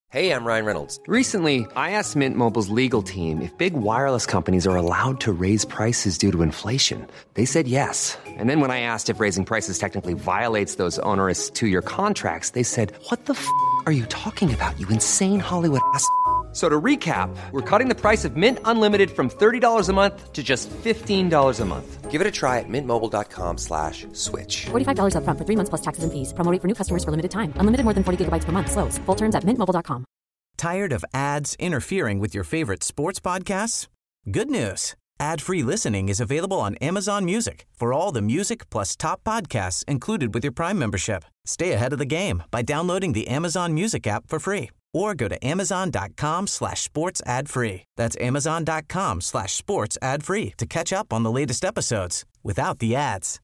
Hey, I'm Ryan Reynolds. Recently, I asked Mint Mobile's legal team if big wireless companies are allowed to raise prices due to inflation. They said yes. And then when I asked if raising prices technically violates those onerous two-year contracts, they said, "What the f*** are you talking about, you insane Hollywood ass?" So to recap, we're cutting the price of Mint Unlimited from $30 a month to just $15 a month. Give it a try at mintmobile.com/switch. $45 up front for 3 months plus taxes and fees. Promo rate for new customers for limited time. Unlimited more than 40 gigabytes per month. Slows full terms at mintmobile.com. Tired of ads interfering with your favorite sports podcasts? Good news. Ad-free listening is available on Amazon Music for all the music plus top podcasts included with your Prime membership. Stay ahead of the game by downloading the Amazon Music app for free or go to amazon.com/sports ad free. That's amazon.com/sports ad free to catch up on the latest episodes without the ads.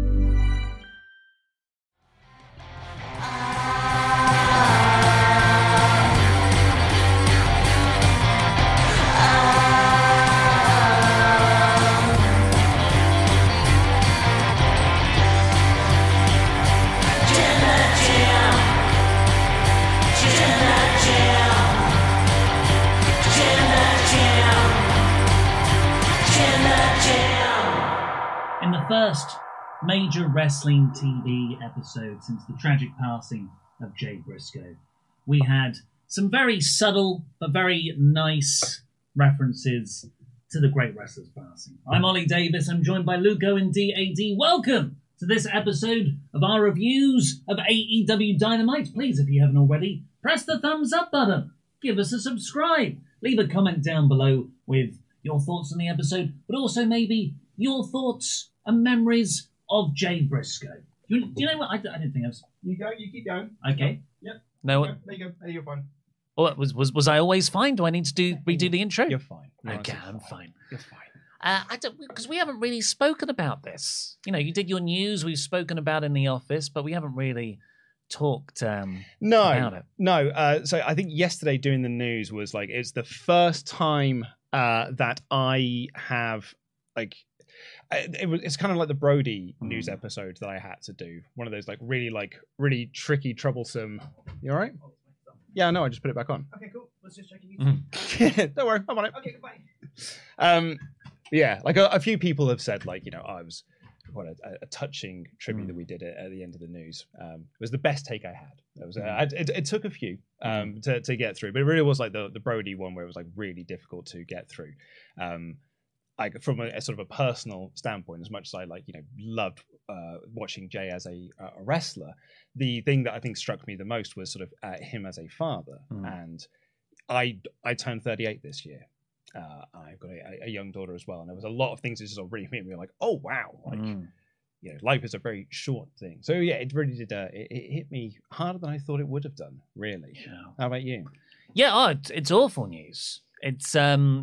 In the first major wrestling TV episode since the tragic passing of Jay Briscoe, we had some very subtle but very nice references to the great wrestler's passing. I'm Ollie Davis. I'm joined by Lugo and DAD. Welcome to this episode of our reviews of AEW Dynamite. Please, if you haven't already, press the thumbs up button. Give us a subscribe. Leave a comment down below with your thoughts on the episode, but also maybe your thoughts and memories of Jay Briscoe. Do you know what? I didn't think I was... You go, you keep going. Okay. Yep. No. There you go. Hey, you're fine. Oh, was I always fine? Do I need to redo the intro? You're fine. Okay, I'm fine. You're fine. I don't, because we haven't really spoken about this. You know, you did your news. We've spoken about it in the office, but we haven't really talked about it. No. So I think yesterday doing the news was like it's the first time that I have like. It's kind of like the Brody news episode that I had to do. One of those really tricky, troublesome. You all right? Yeah, no, I just put it back on. Okay, cool. Let's just check you. Don't worry, I'm on it. Okay, goodbye. Yeah, like a few people have said, like, you know, I was what a touching tribute that we did at the end of the news. It was the best take I had. It was it took a few to get through, but it really was like the Brody one where it was like really difficult to get through. Like from a sort of a personal standpoint, as much as I loved watching Jay as a wrestler, the thing that I think struck me the most was sort of him as a father. And I turned 38 this year. I've got a young daughter as well, and there was a lot of things that just sort of really hit me like, oh wow, life is a very short thing. So yeah, it really did. It hit me harder than I thought it would have done. Really. Yeah. How about you? Yeah, it's awful news. It's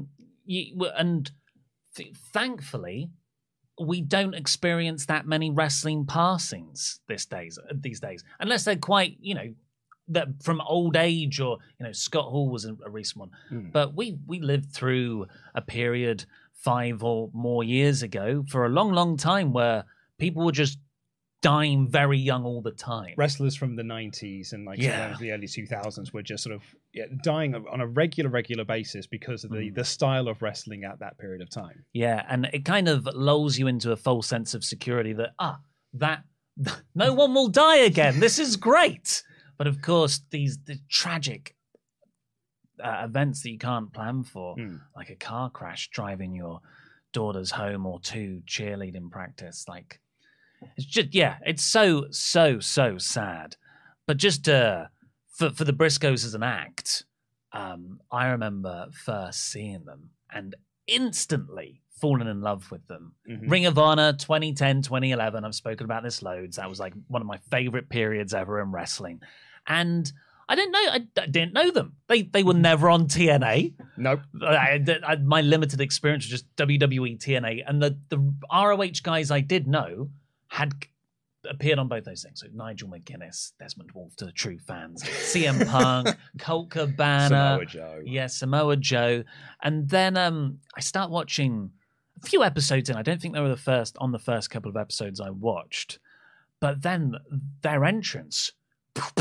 thankfully, we don't experience that many wrestling passings these days, unless they're quite, that from old age or, Scott Hall was a recent one. But we lived through a period 5 or more years ago for a long, long time where people were just dying very young all the time. Wrestlers from the 90s and the early 2000s were just sort of dying on a regular basis because of the style of wrestling at that period of time. Yeah, and it kind of lulls you into a false sense of security that no one will die again. This is great. But of course, the tragic events that you can't plan for, like a car crash driving your daughters home or to cheerleading practice, like... It's just, it's so sad. But just for the Briscoes as an act, I remember first seeing them and instantly falling in love with them. Ring of Honor 2010, 2011. I've spoken about this loads. That was like one of my favorite periods ever in wrestling. And I didn't know them. They were never on TNA. Nope. My limited experience was just WWE TNA. And the ROH guys I did know had appeared on both those things. So Nigel McGuinness, Desmond Wolfe to the true fans, CM Punk, Colt Cabana, Samoa Joe. Yeah, Samoa Joe. And then I start watching a few episodes in. I don't think they were the first couple of episodes I watched. But then their entrance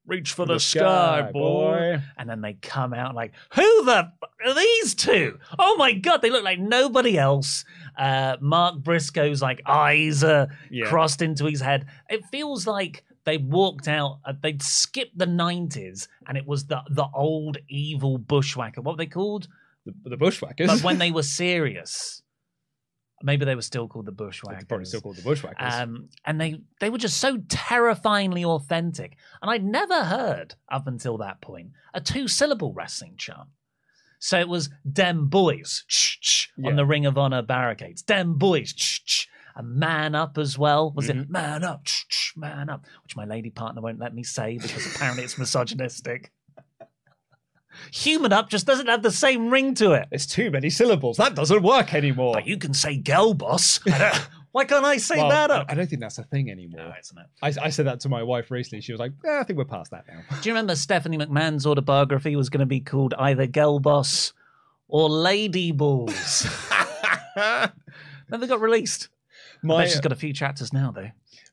reach for the sky, boy. And then they come out like, who the are these two? Oh my God, they look like nobody else. Mark Briscoe's like eyes are crossed into his head. It feels like they walked out, they'd skipped the 90s and it was the old evil bushwhacker. What were they called? The Bushwhackers. But when they were serious. Maybe they were still called the Bushwhackers. They're probably still called the Bushwhackers. And they were just so terrifyingly authentic. And I'd never heard, up until that point, a 2-syllable wrestling chant. So it was "Dem boys" on the Ring of Honor barricades. "Dem boys," and "Man up" as well. Was it "Man up, man up"? Which my lady partner won't let me say because apparently it's misogynistic. Human up just doesn't have the same ring to it. It's too many syllables. That doesn't work anymore. But you can say "girl boss." Why can't I say "man up"? I don't think that's a thing anymore. No, isn't it? I said that to my wife recently. She was like, I think we're past that now. Do you remember Stephanie McMahon's autobiography was going to be called either "Girl Boss" or "Lady Balls"? Never got released. I bet she's got a few chapters now, though.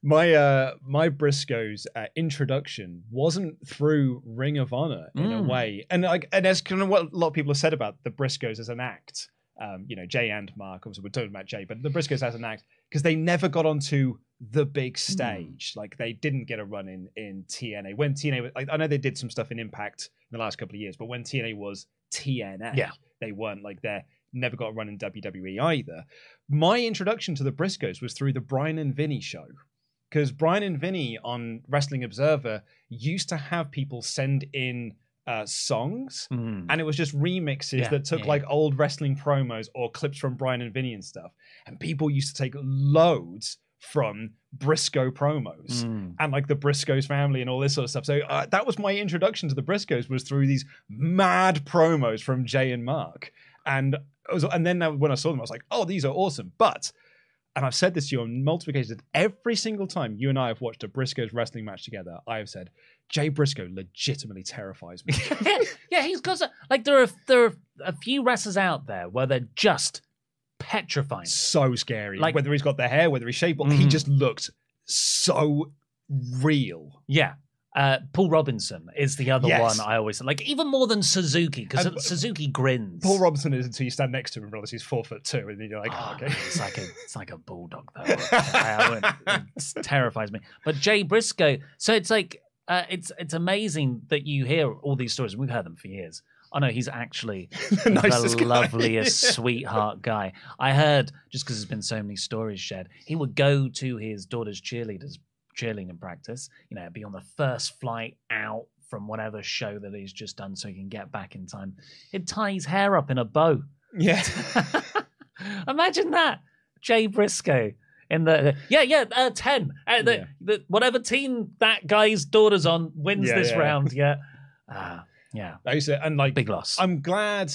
My Briscoes introduction wasn't through Ring of Honor in a way, and that's kind of what a lot of people have said about the Briscoes as an act. Jay and Mark, obviously we're talking about Jay, but the Briscoes as an act because they never got onto the big stage. Like they didn't get a run in TNA when TNA was. I know they did some stuff in Impact in the last couple of years, but when TNA was TNA, they weren't like there. Never got a run in WWE either. My introduction to the Briscoes was through the Brian and Vinny show. Because Brian and Vinny on Wrestling Observer used to have people send in songs, and it was just remixes that took like old wrestling promos or clips from Brian and Vinny and stuff. And people used to take loads from Briscoe promos and like the Briscoes family and all this sort of stuff. So that was my introduction to the Briscoes, was through these mad promos from Jay and Mark. And then when I saw them, I was like, oh, these are awesome. But... and I've said this to you on multiple occasions, every single time you and I have watched a Briscoes wrestling match together, I have said, Jay Briscoe legitimately terrifies me. He's got like there are a few wrestlers out there where they're just petrifying. So scary. Like, whether he's got the hair, whether he's shaved, he just looked so real. Yeah. Paul Robinson is the other one I always like, even more than Suzuki, because Suzuki grins. Paul Robinson is until you stand next to him and realize he's 4'2", and then you're like, okay. It's like a bulldog though. It terrifies me. But Jay Briscoe, so it's like it's amazing that you hear all these stories. We've heard them for years. Oh no, he's actually the loveliest sweetheart guy. I heard, just because there's been so many stories shared, he would go to his daughter's cheerleading practice, be on the first flight out from whatever show that he's just done so he can get back in time. He'd tie his hair up in a bow. Yeah. Imagine that. Jay Briscoe in the 10. Whatever team that guy's daughter's on wins this round. Yeah. And like, big loss. I'm glad,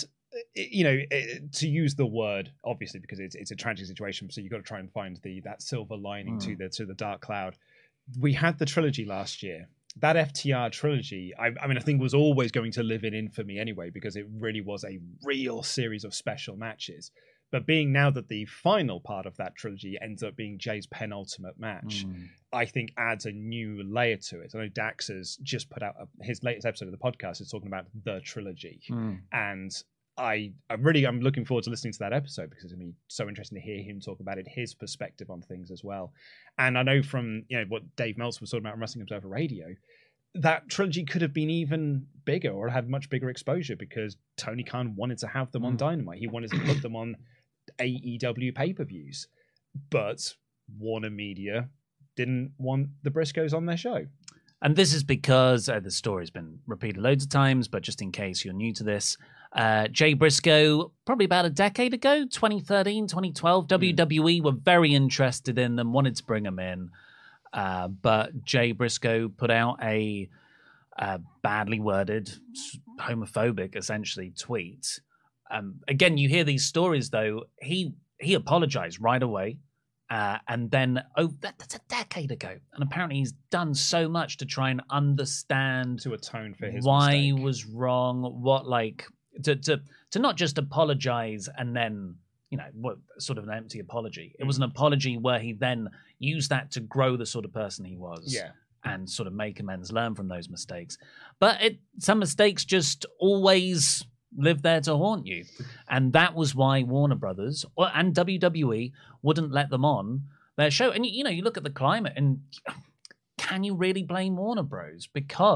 to use the word, obviously, because it's a tragic situation, so you've got to try and find that silver lining to the dark cloud. We had the trilogy last year. That FTR trilogy, I think was always going to live in infamy anyway, because it really was a real series of special matches. But being now that the final part of that trilogy ends up being Jay's penultimate match, I think adds a new layer to it. I know Dax has just put out his latest episode of the podcast is talking about the trilogy. And I'm looking forward to listening to that episode, because it's going to be so interesting to hear him talk about it, his perspective on things as well. And I know from what Dave Meltzer was talking about on Wrestling Observer Radio, that trilogy could have been even bigger or had much bigger exposure, because Tony Khan wanted to have them on Dynamite. He wanted to put them on AEW pay-per-views, but Warner Media didn't want the Briscoes on their show. And this is because the story's been repeated loads of times, but just in case you're new to this, Jay Briscoe, probably about a decade ago, 2013, 2012, WWE were very interested in them, wanted to bring them in. But Jay Briscoe put out a badly worded, homophobic, essentially, tweet. Again, you hear these stories, though. He apologized right away. And then, that's a decade ago. And apparently he's done so much to try and understand, to atone for his why mistake. he was wrong, to not just apologize and then, what sort of an empty apology. It was an apology where he then used that to grow the sort of person he was. Yeah. and sort of make amends, learn from those mistakes. But some mistakes just always live there to haunt you. And that was why Warner Brothers and WWE wouldn't let them on their show. And, you know, you look at the climate and can you really blame Warner Bros?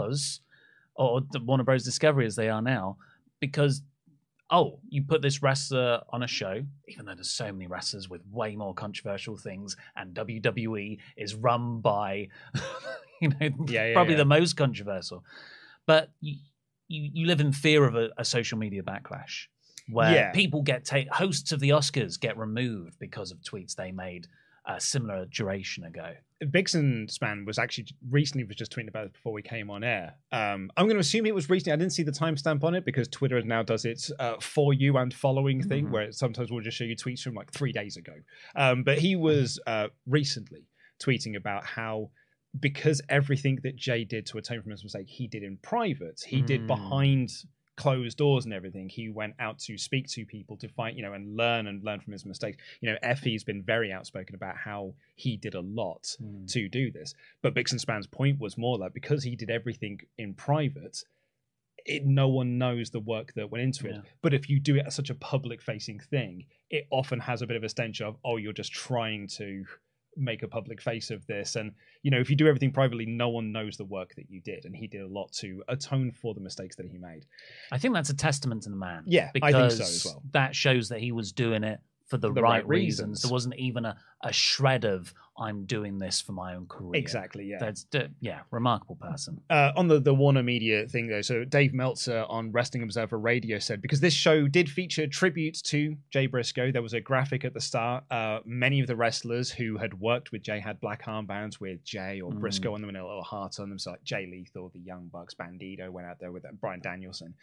Or Warner Bros. Discovery as they are now, because, you put this wrestler on a show, even though there's so many wrestlers with way more controversial things, and WWE is run by, probably the most controversial. But you live in fear of a social media backlash where people hosts of the Oscars get removed because of tweets they made a similar duration ago. Bixenspan was actually recently just tweeting about it before we came on air. I'm going to assume it was recently. I didn't see the timestamp on it because Twitter now does its for you and following thing, where it sometimes will just show you tweets from like 3 days ago. But he was recently tweeting about how, because everything that Jay did to atone from his mistake, he did in private. He did behind closed doors and everything. He went out to speak to people to find, and learn from his mistakes. Effie's been very outspoken about how he did a lot to do this. But Bixenspan's point was more like, because he did everything in private, no one knows the work that went into it. But if you do it as such a public-facing thing, it often has a bit of a stench of, you're just trying to make a public face of this. And if you do everything privately, no one knows the work that you did, and he did a lot to atone for the mistakes that he made. I think that's a testament to the man. I think so as well. That shows that he was doing it for the right reasons. There wasn't even a shred of, I'm doing this for my own career. Exactly, yeah. That's remarkable person. On the Warner Media thing, though, so Dave Meltzer on Wrestling Observer Radio said, because this show did feature tributes to Jay Briscoe, there was a graphic at the start. Many of the wrestlers who had worked with Jay had black armbands with Jay or Briscoe on them and a little heart on them. So like Jay Lethal, the Young Bucks, Bandito went out there with Bryan Danielson.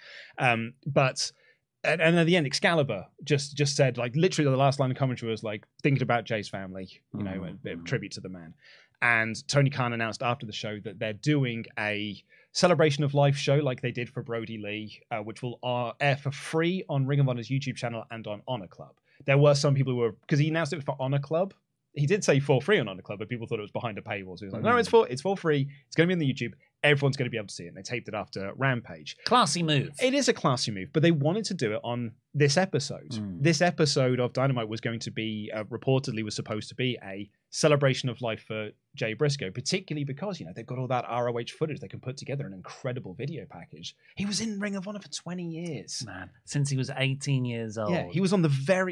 And at the end, Excalibur just said, like, literally the last line of commentary was like, thinking about Jay's family, a bit of tribute to the man. And Tony Khan announced after the show that they're doing a celebration of life show like they did for Brody Lee, which will air for free on Ring of Honor's YouTube channel and on Honor Club. There were some people who were, because he announced it for Honor Club. He did say for free on Honor Club, but people thought it was behind a paywall. So he was like, no, it's for free. It's going to be on the YouTube. Everyone's going to be able to see it. And they taped it after Rampage. Classy move. It is a classy move, but they wanted to do it on this episode. This episode of Dynamite was going to be, reportedly was supposed to be a celebration of life for Jay Briscoe, particularly because, they've got all that ROH footage. They can put together an incredible video package. He was in Ring of Honor for 20 years. Man, since he was 18 years old. Yeah, he was on the very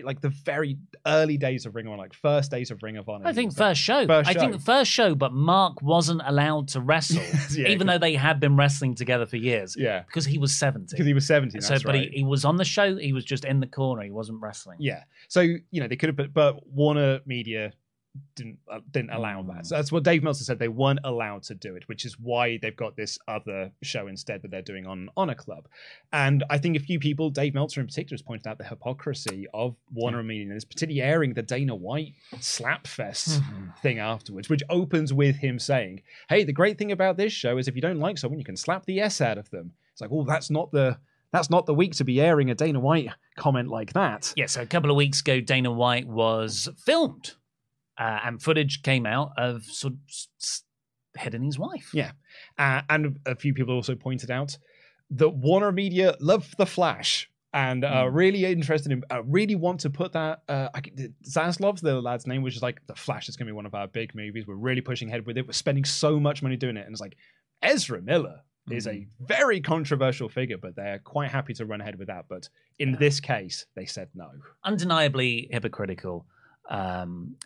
early days of Ring of Honor, like first days of Ring of Honor. I think first show, but Mark wasn't allowed to wrestle, even though they had been wrestling together for years. Yeah. Because he was 70. Because he was 70, that's But right. he was on the show, he was just in the corner, he wasn't wrestling. Yeah. So, they could have, but Warner Media didn't allow that. So that's what Dave Meltzer said. They weren't allowed to do it, which is why they've got this other show instead that they're doing on Honor Club. And I think a few people, Dave Meltzer in particular, has pointed out the hypocrisy of Warner Media, and is particularly airing the Dana White slapfest thing afterwards, which opens with him saying, hey, the great thing about this show is if you don't like someone, you can slap the S out of them. It's like, well, that's not the week to be airing a Dana White comment like that. Yeah, so a couple of weeks ago, Dana White was filmed. And footage came out of sort of hitting his wife. Yeah. And a few people also pointed out that Warner Media love The Flash and really interested in, really want to put that, Zaslav's the lad's name, which is like, The Flash is going to be one of our big movies. We're really pushing ahead with it. We're spending so much money doing it. And it's like, Ezra Miller is a very controversial figure, but they're quite happy to run ahead with that. But in this case, they said no. Undeniably hypocritical. I'm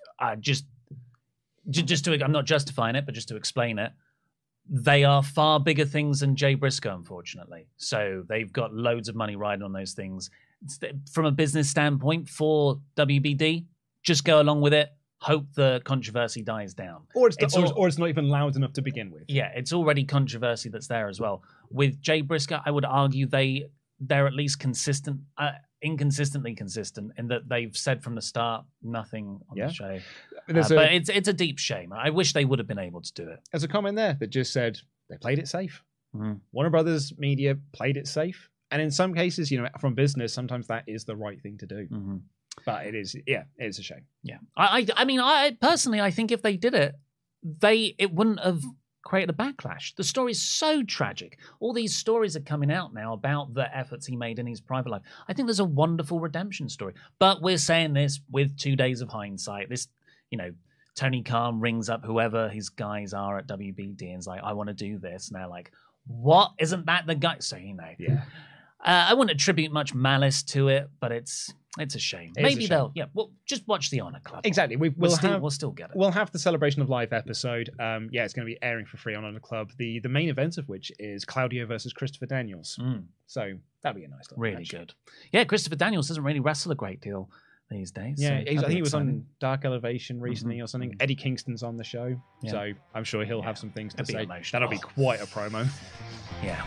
not justifying it, but just to explain it, they are far bigger things than Jay Briscoe, unfortunately. So they've got loads of money riding on those things. From a business standpoint for WBD, just go along with it. Hope the controversy dies down. Or it's not even loud enough to begin with. Yeah, it's already controversy that's there as well. With Jay Briscoe, I would argue they're at least consistent. Inconsistently consistent in that they've said from the start nothing on the show. But it's a deep shame. I wish they would have been able to do it. There's a comment there that just said they played it safe. Warner Brothers Media played it safe. And in some cases, from business, sometimes that is the right thing to do. But it is a shame. Yeah. I mean, I personally, I think if they did it, it wouldn't have created a backlash. The story is so tragic. All these stories are coming out now about the efforts he made in his private life. I think there's a wonderful redemption story. But we're saying this with 2 days of hindsight. This, Tony Khan rings up whoever his guys are at WBD and is like, I want to do this. And they're like, what? Isn't that the guy? So, Yeah. I wouldn't attribute much malice to it, but it's a shame. Maybe they'll, just watch the Honor Club. Exactly. We'll still get it. We'll have the Celebration of Life episode. It's going to be airing for free on Honor Club. The main event of which is Claudio versus Christopher Daniels. So that'll be a nice little match. Good. Yeah, Christopher Daniels doesn't really wrestle a great deal these days. Yeah, so I think he was exciting. on Dark Elevation recently or something. Eddie Kingston's on the show, Yeah. so I'm sure he'll have some things to It'll be say. emotional. That'll be quite a promo. Yeah.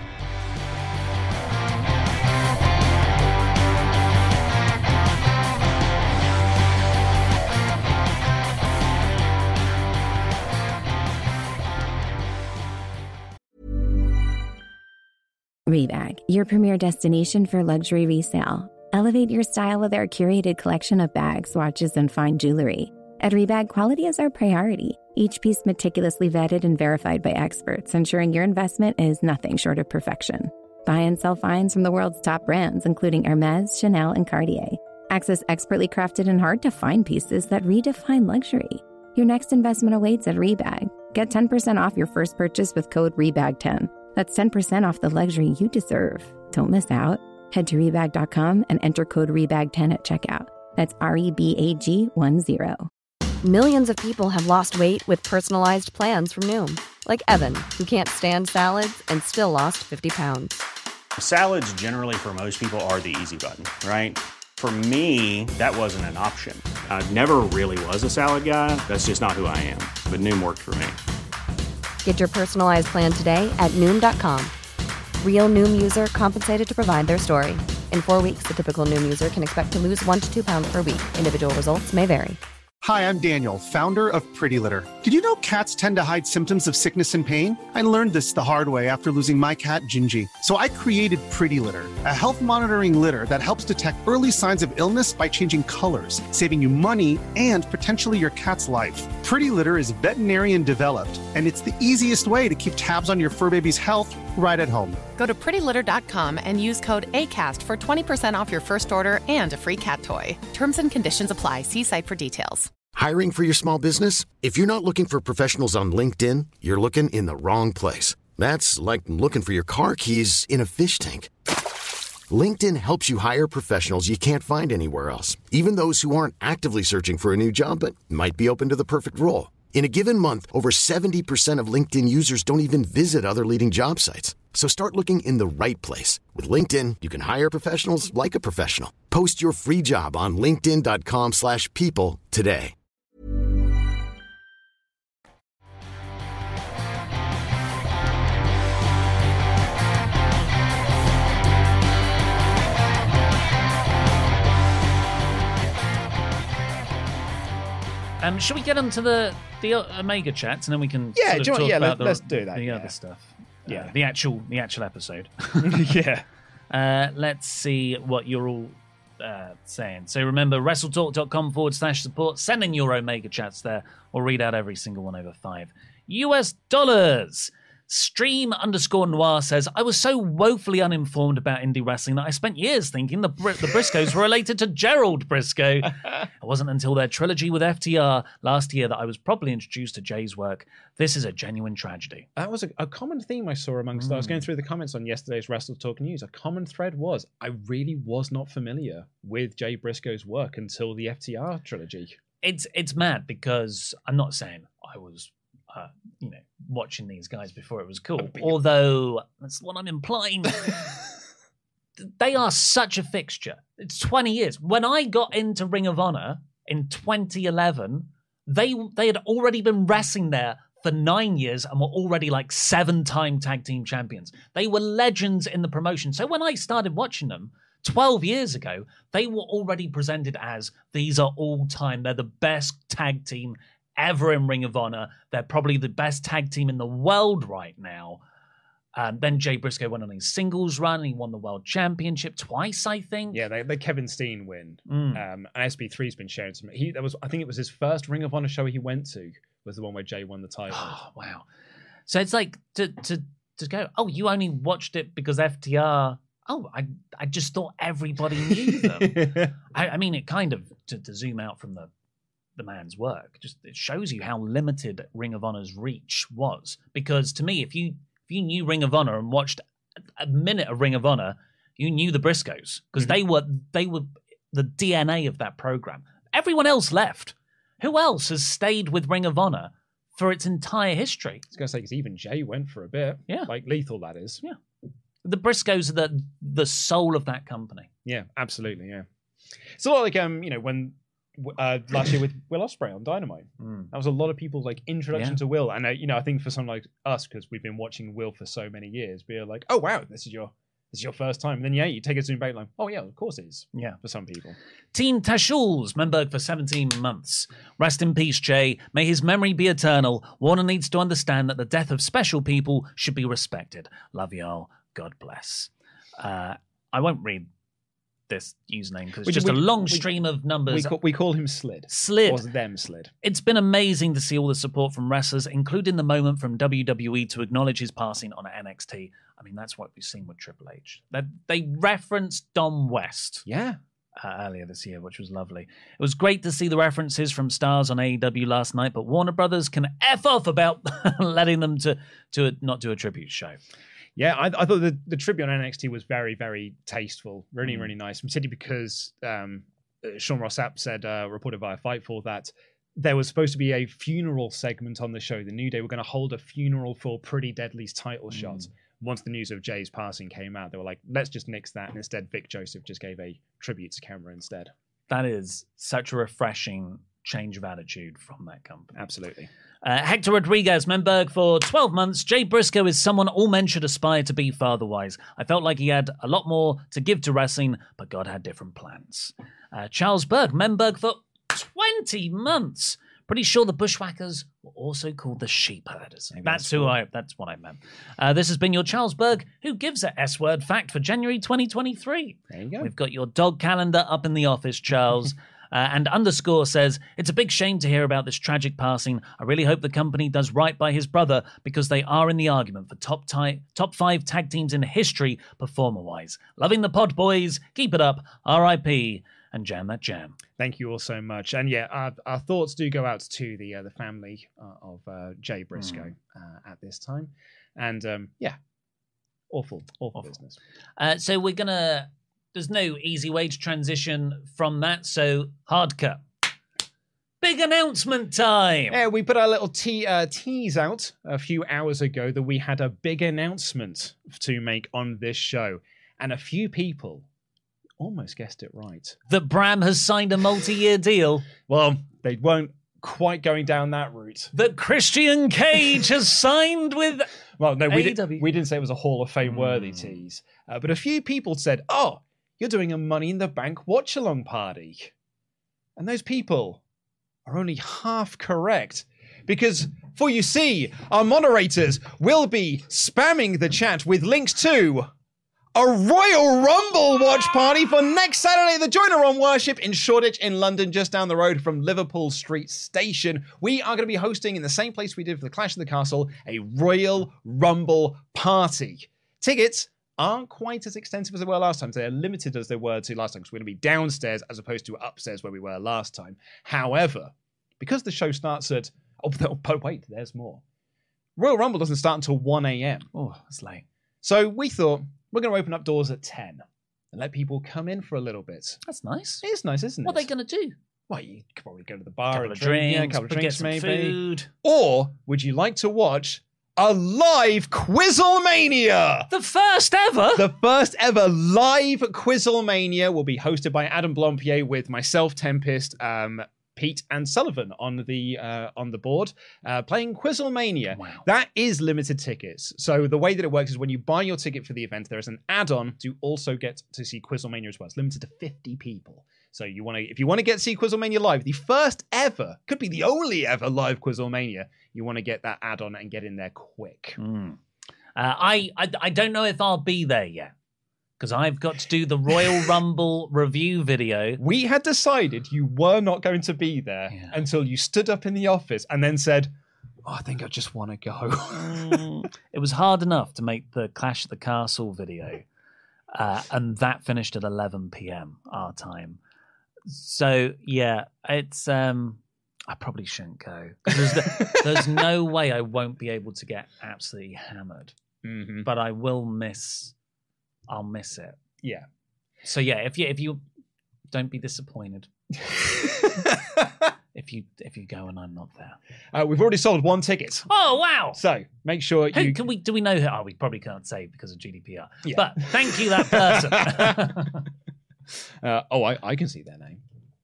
Rebag, your premier destination for luxury resale. Elevate your style with our curated collection of bags, watches, and fine jewelry. At Rebag, quality is our priority. Each piece meticulously vetted and verified by experts, ensuring your investment is nothing short of perfection. Buy and sell finds from the world's top brands, including Hermes, Chanel, and Cartier. Access expertly crafted and hard-to-find pieces that redefine luxury. Your next investment awaits at Rebag. Get 10% off your first purchase with code REBAG10. That's 10% off the luxury you deserve. Don't miss out. Head to Rebag.com and enter code REBAG10 at checkout. That's REBAG10. Millions of people have lost weight with personalized plans from Noom. Like Evan, who can't stand salads and still lost 50 pounds. Salads generally for most people are the easy button, right? For me, that wasn't an option. I never really was a salad guy. That's just not who I am. But Noom worked for me. Get your personalized plan today at Noom.com. Real Noom user compensated to provide their story. In 4 weeks, the typical Noom user can expect to lose 1 to 2 pounds per week. Individual results may vary. Hi, I'm Daniel, founder of Pretty Litter. Did you know cats tend to hide symptoms of sickness and pain? I learned this the hard way after losing my cat, Gingy. So I created Pretty Litter, a health monitoring litter that helps detect early signs of illness by changing colors, saving you money and potentially your cat's life. Pretty Litter is veterinarian developed, and it's the easiest way to keep tabs on your fur baby's health right at home. Go to prettylitter.com and use code ACAST for 20% off your first order and a free cat toy. Terms and conditions apply. See site for details. Hiring for your small business? If you're not looking for professionals on LinkedIn, you're looking in the wrong place. That's like looking for your car keys in a fish tank. LinkedIn helps you hire professionals you can't find anywhere else, even those who aren't actively searching for a new job but might be open to the perfect role. In a given month, over 70% of LinkedIn users don't even visit other leading job sites. So start looking in the right place. With LinkedIn, you can hire professionals like a professional. Post your free job on linkedin.com/people today. Should we get onto the Omega chats and then we can Yeah, sort of talk about let's do that. the Yeah. other stuff? Yeah, the actual episode. Yeah. Let's see what you're all saying. So remember, WrestleTalk.com/support. Send in your Omega chats there. We'll read out every single one over $5. Stream_noir says, I was so woefully uninformed about indie wrestling that I spent years thinking the Briscoes were related to Gerald Briscoe. It wasn't until their trilogy with FTR last year that I was properly introduced to Jay's work. This is a genuine tragedy. That was a common theme I saw amongst. I was going through the comments on yesterday's Wrestle Talk News. A common thread was I really was not familiar with Jay Briscoe's work until the FTR trilogy. It's mad because I'm not saying I was watching these guys before it was cool. Although that's what I'm implying. They are such a fixture. It's 20 years. When I got into Ring of Honor in 2011, they had already been wrestling there for 9 years and were already like 7-time tag team champions. They were legends in the promotion. So when I started watching them 12 years ago, they were already presented as these are all time. They're the best tag team ever in Ring of Honor. They're probably the best tag team in the world right now. Then Jay Briscoe went on his singles run and he won the world championship twice, I think. Yeah, the Kevin Steen win. And SB3's been sharing some. I think it was his first Ring of Honor show he went to, was the one where Jay won the title. Oh, wow. So it's like to go, oh, you only watched it because FTR. Oh, I just thought everybody knew them. I mean, it kind of, to zoom out from the man's work, just it shows you how limited Ring of Honor's reach was. Because to me, if you knew Ring of Honor and watched a minute of Ring of Honor, you knew the Briscoes because they were the DNA of that program. Everyone else left. Who else has stayed with Ring of Honor for its entire history? I was going to say, because even Jay went for a bit. Yeah. Like Lethal, that is. Yeah. The Briscoes are the soul of that company. Yeah, absolutely, yeah. It's a lot like, when last year with Will Ospreay on Dynamite. That was a lot of people's like introduction to Will. And, I think for someone like us, because we've been watching Will for so many years, we're like, oh, wow, this is your first time. And then, you take a zoom back like, oh, yeah, of course it is. Yeah. For some people. Team Tashuls, Menberg for 17 months. Rest in peace, Jay. May his memory be eternal. Warner needs to understand that the death of special people should be respected. Love y'all. God bless. I won't read this username because it's just a long stream of numbers. We call him Slid. Slid. Or them Slid. It's been amazing to see all the support from wrestlers, including the moment from WWE to acknowledge his passing on NXT. I mean, that's what we've seen with Triple H. They referenced Dom West. Yeah. Earlier this year, which was lovely. It was great to see the references from stars on AEW last night, but Warner Brothers can F off about letting them to not do a tribute show. Yeah, I thought the tribute on NXT was very, very tasteful. Really, really nice. Particularly because Sean Ross Sapp said, reported via Fightful, that there was supposed to be a funeral segment on the show. The New Day were going to hold a funeral for Pretty Deadly's title shot. Once the news of Jay's passing came out, they were like, let's just nix that. And instead, Vic Joseph just gave a tribute to camera instead. That is such a refreshing change of attitude from that company. Absolutely. Hector Rodriguez, Menberg for 12 months. Jay Briscoe is someone all men should aspire to be father-wise. I felt like he had a lot more to give to wrestling, but God had different plans. Charles Berg, Menberg for 20 months. Pretty sure the Bushwhackers were also called the Sheepherders. That's what I meant. This has been your Charles Berg, who gives a S-word fact for January 2023. There you go. We've got your dog calendar up in the office, Charles. And Underscore says, it's a big shame to hear about this tragic passing. I really hope the company does right by his brother because they are in the argument for top 5 tag teams in history performer-wise. Loving the pod, boys. Keep it up. R.I.P. and jam that jam. Thank you all so much. And yeah, our thoughts do go out to the family of Jay Briscoe at this time. And awful business. So we're going to... There's no easy way to transition from that, so hard cut. Big announcement time! Yeah, we put our little tease out a few hours ago that we had a big announcement to make on this show. And a few people almost guessed it right. That Bram has signed a multi-year deal. Well, they weren't quite going down that route. That Christian Cage has signed with Well, no, we AEW. didn't say it was a Hall of Fame worthy tease. But a few people said, oh, you're doing a Money in the Bank watch-along party. And those people are only half correct. Because, for you see, our moderators will be spamming the chat with links to a Royal Rumble watch party for next Saturday, the Joiner on Worship in Shoreditch in London, just down the road from Liverpool Street Station. We are going to be hosting, in the same place we did for the Clash of the Castle, a Royal Rumble party. Tickets aren't quite as extensive as they were last time. So they're limited as they were to last time, because we're going to be downstairs as opposed to upstairs where we were last time. However, because the show starts at... Oh, but wait, there's more. Royal Rumble doesn't start until 1 a.m. Oh, that's late. So we thought we're going to open up doors at 10 and let people come in for a little bit. That's nice. It is nice, isn't it? What are they going to do? Well, you could probably go to the bar and drink, a couple of drinks get some maybe. food. Or would you like to watch a live Quizzlemania? The first ever? The first ever live Quizzlemania will be hosted by Adam Blompier with myself, Tempest, Pete and Sullivan on the board, playing Quizzlemania. Wow. That is limited tickets. So the way that it works is when you buy your ticket for the event, there is an add-on to also get to see Quizzlemania as well. It's limited to 50 people. So if you want to get to see Quizzlemania live, the first ever, could be the only ever live Quizzlemania, you want to get that add-on and get in there quick. I don't know if I'll be there yet, because I've got to do the Royal Rumble review video. We had decided you were not going to be there until you stood up in the office and then said, I think I just want to go. It was hard enough to make the Clash at the Castle video, and that finished at 11 p.m. our time. So yeah, it's I probably shouldn't go. There's no way I won't be able to get absolutely hammered, but I will miss. I'll miss it. Yeah. So yeah, if you don't be disappointed. If you go and I'm not there. We've already sold 1 ticket. Oh wow! So make sure you do we know who? Oh, we probably can't say because of GDPR. Yeah. But thank you, that person. I can see their name.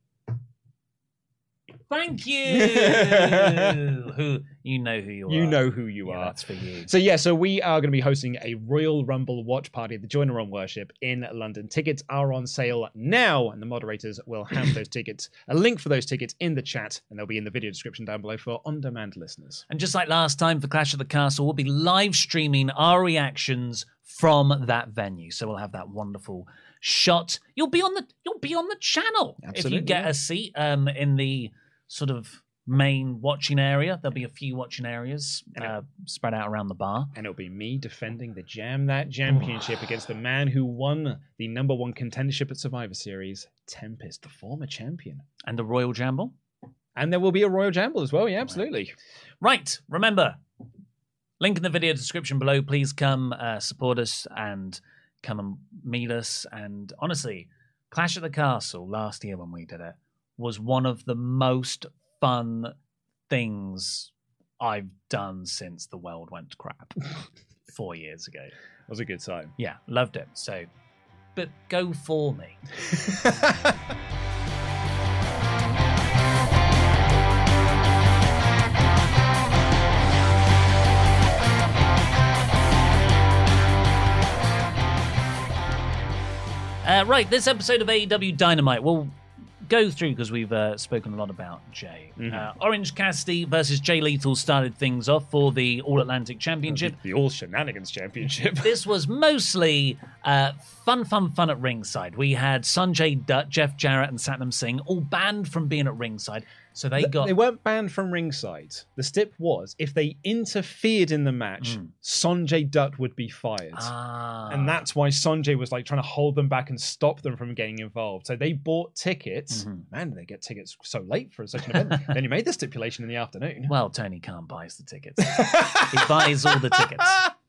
Thank you. Who you know who you are. You know who you are. That's for you. So we are going to be hosting a Royal Rumble watch party at the Joiner on Worship in London. Tickets are on sale now, and the moderators will have those tickets, a link for those tickets in the chat, and they'll be in the video description down below for on-demand listeners. And just like last time for Clash of the Castle, we'll be live streaming our reactions from that venue. So we'll have that wonderful shot. You'll be on the channel. Absolutely, if you get a seat in the sort of main watching area. There'll be a few watching areas spread out around the bar. And it'll be me defending the Jam That Championship against the man who won the #1 contendership at Survivor Series, Tempest, the former champion. And the Royal Jamble. And there will be a Royal Jamble as well, yeah, absolutely. Right, remember, link in the video description below. Please come support us and come and meet us. And honestly, Clash at the Castle last year when we did it was one of the most fun things I've done since the world went to crap 4 years ago. It was a good time. Yeah, loved it. So, but go for me. Right, this episode of AEW Dynamite, we'll go through because we've spoken a lot about Jay. Orange Cassidy versus Jay Lethal started things off for the All-Atlantic Championship. The All Shenanigans Championship. This was mostly fun at ringside. We had Sanjay Dutt, Jeff Jarrett, and Satnam Singh all banned from being at ringside. So They weren't banned from ringside. The stip was, if they interfered in the match, Sanjay Dutt would be fired. And that's why Sanjay was like trying to hold them back and stop them from getting involved. So they bought tickets. Man, did they get tickets so late for such an event? Then you made the stipulation in the afternoon. Well, Tony Khan buys the tickets. He buys all the tickets.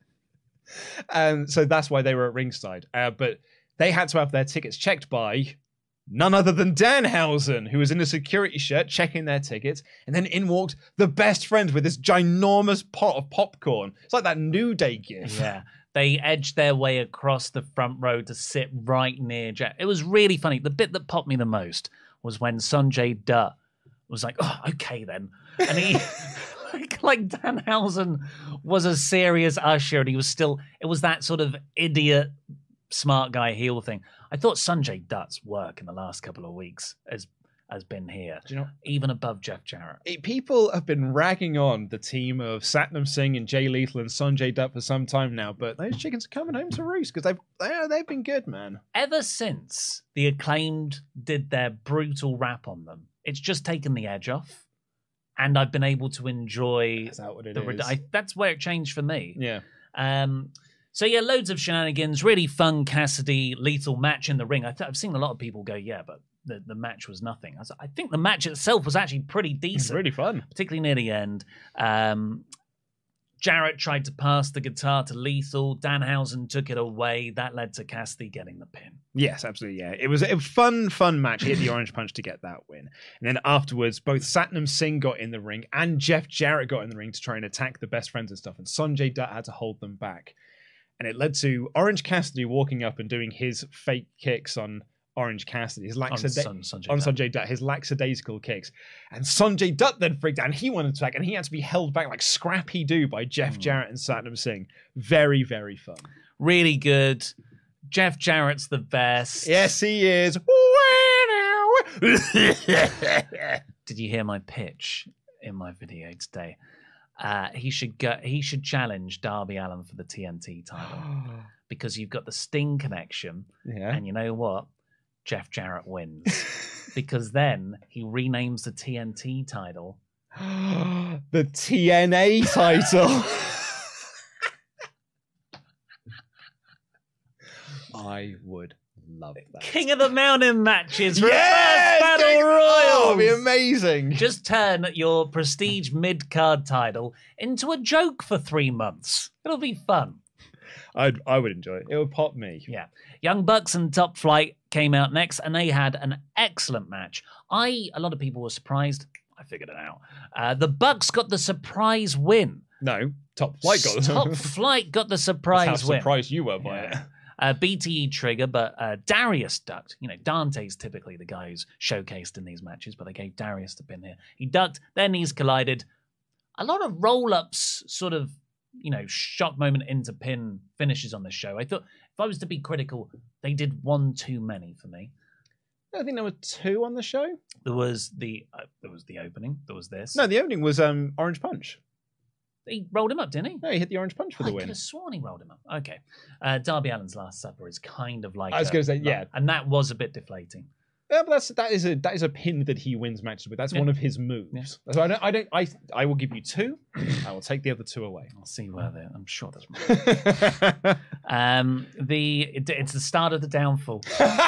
And so that's why they were at ringside. But they had to have their tickets checked by none other than Danhausen, who was in a security shirt checking their tickets. And then in walked the best friend with this ginormous pot of popcorn. It's like that New Day gif. Yeah. They edged their way across the front row to sit right near Jack. It was really funny. The bit that popped me the most was when Sanjay Dutt was like, oh, okay then. And he, like Danhausen was a serious usher and he was still, it was that sort of idiot, smart guy heel thing. I thought Sanjay Dutt's work in the last couple of weeks has been here, even above Jeff Jarrett. People have been ragging on the team of Satnam Singh and Jay Lethal and Sanjay Dutt for some time now, but those chickens are coming home to roost because they've been good, man. Ever since the Acclaimed did their brutal rap on them, it's just taken the edge off, and I've been able to enjoy. Is that what it is? That's where it changed for me. Yeah. So yeah, loads of shenanigans, really fun Cassidy Lethal match in the ring. I've seen a lot of people go, yeah, but the match was nothing. I think the match itself was actually pretty decent. Really fun. Particularly near the end. Jarrett tried to pass the guitar to Lethal. Danhausen took it away. That led to Cassidy getting the pin. Yes, absolutely, yeah. It was a fun match. He hit the orange punch to get that win. And then afterwards, both Satnam Singh got in the ring and Jeff Jarrett got in the ring to try and attack the best friends and stuff. And Sanjay Dutt had to hold them back. And it led to Orange Cassidy walking up and doing his fake kicks on Orange Cassidy, Sanjay Dutt, his lackadaisical kicks. And Sanjay Dutt then freaked out and he wanted to attack and he had to be held back like Scrappy Doo by Jeff Jarrett and Satnam Singh. Very, very fun. Really good. Jeff Jarrett's the best. Yes, he is. Did you hear my pitch in my video today? He should challenge Darby Allin for the TNT title because you've got the Sting connection, and you know what? Jeff Jarrett wins because then he renames the TNT title The TNA title. I would love that. King of the Mountain matches. Yes! Reverse Battle Oh, Royals. it'd be amazing. Just turn your prestige mid-card title into a joke for 3 months. It'll be fun. I would enjoy it. It would pop me. Yeah. Young Bucks and Top Flight came out next, and they had an excellent match. A lot of people were surprised. I figured it out. The Bucks got the surprise win. No, Top Flight got Top Flight got the surprise That's how win. surprised you were by it. BTE trigger, but Darius ducked. You know, Dante's typically the guy who's showcased in these matches, but they gave Darius the pin here. He ducked, their knees collided. A lot of roll-ups, sort of, shock moment into pin finishes on the show. I thought, if I was to be critical, they did one too many for me. I think there were 2 on the show. There was the opening. There was this. No, the opening was Orange Punch. He rolled him up, didn't he? No, he hit the Orange Punch for the I win. could have sworn he rolled him up. Okay. Darby Allin's Last Supper is kind of like I was going to say, yeah. And that was a bit deflating. Yeah, but that is a pin that he wins matches with. That's one of his moves. Yeah. So I will give you 2. I will take the other 2 away. I'll see where they're. I'm sure there's more. It's the start of the downfall.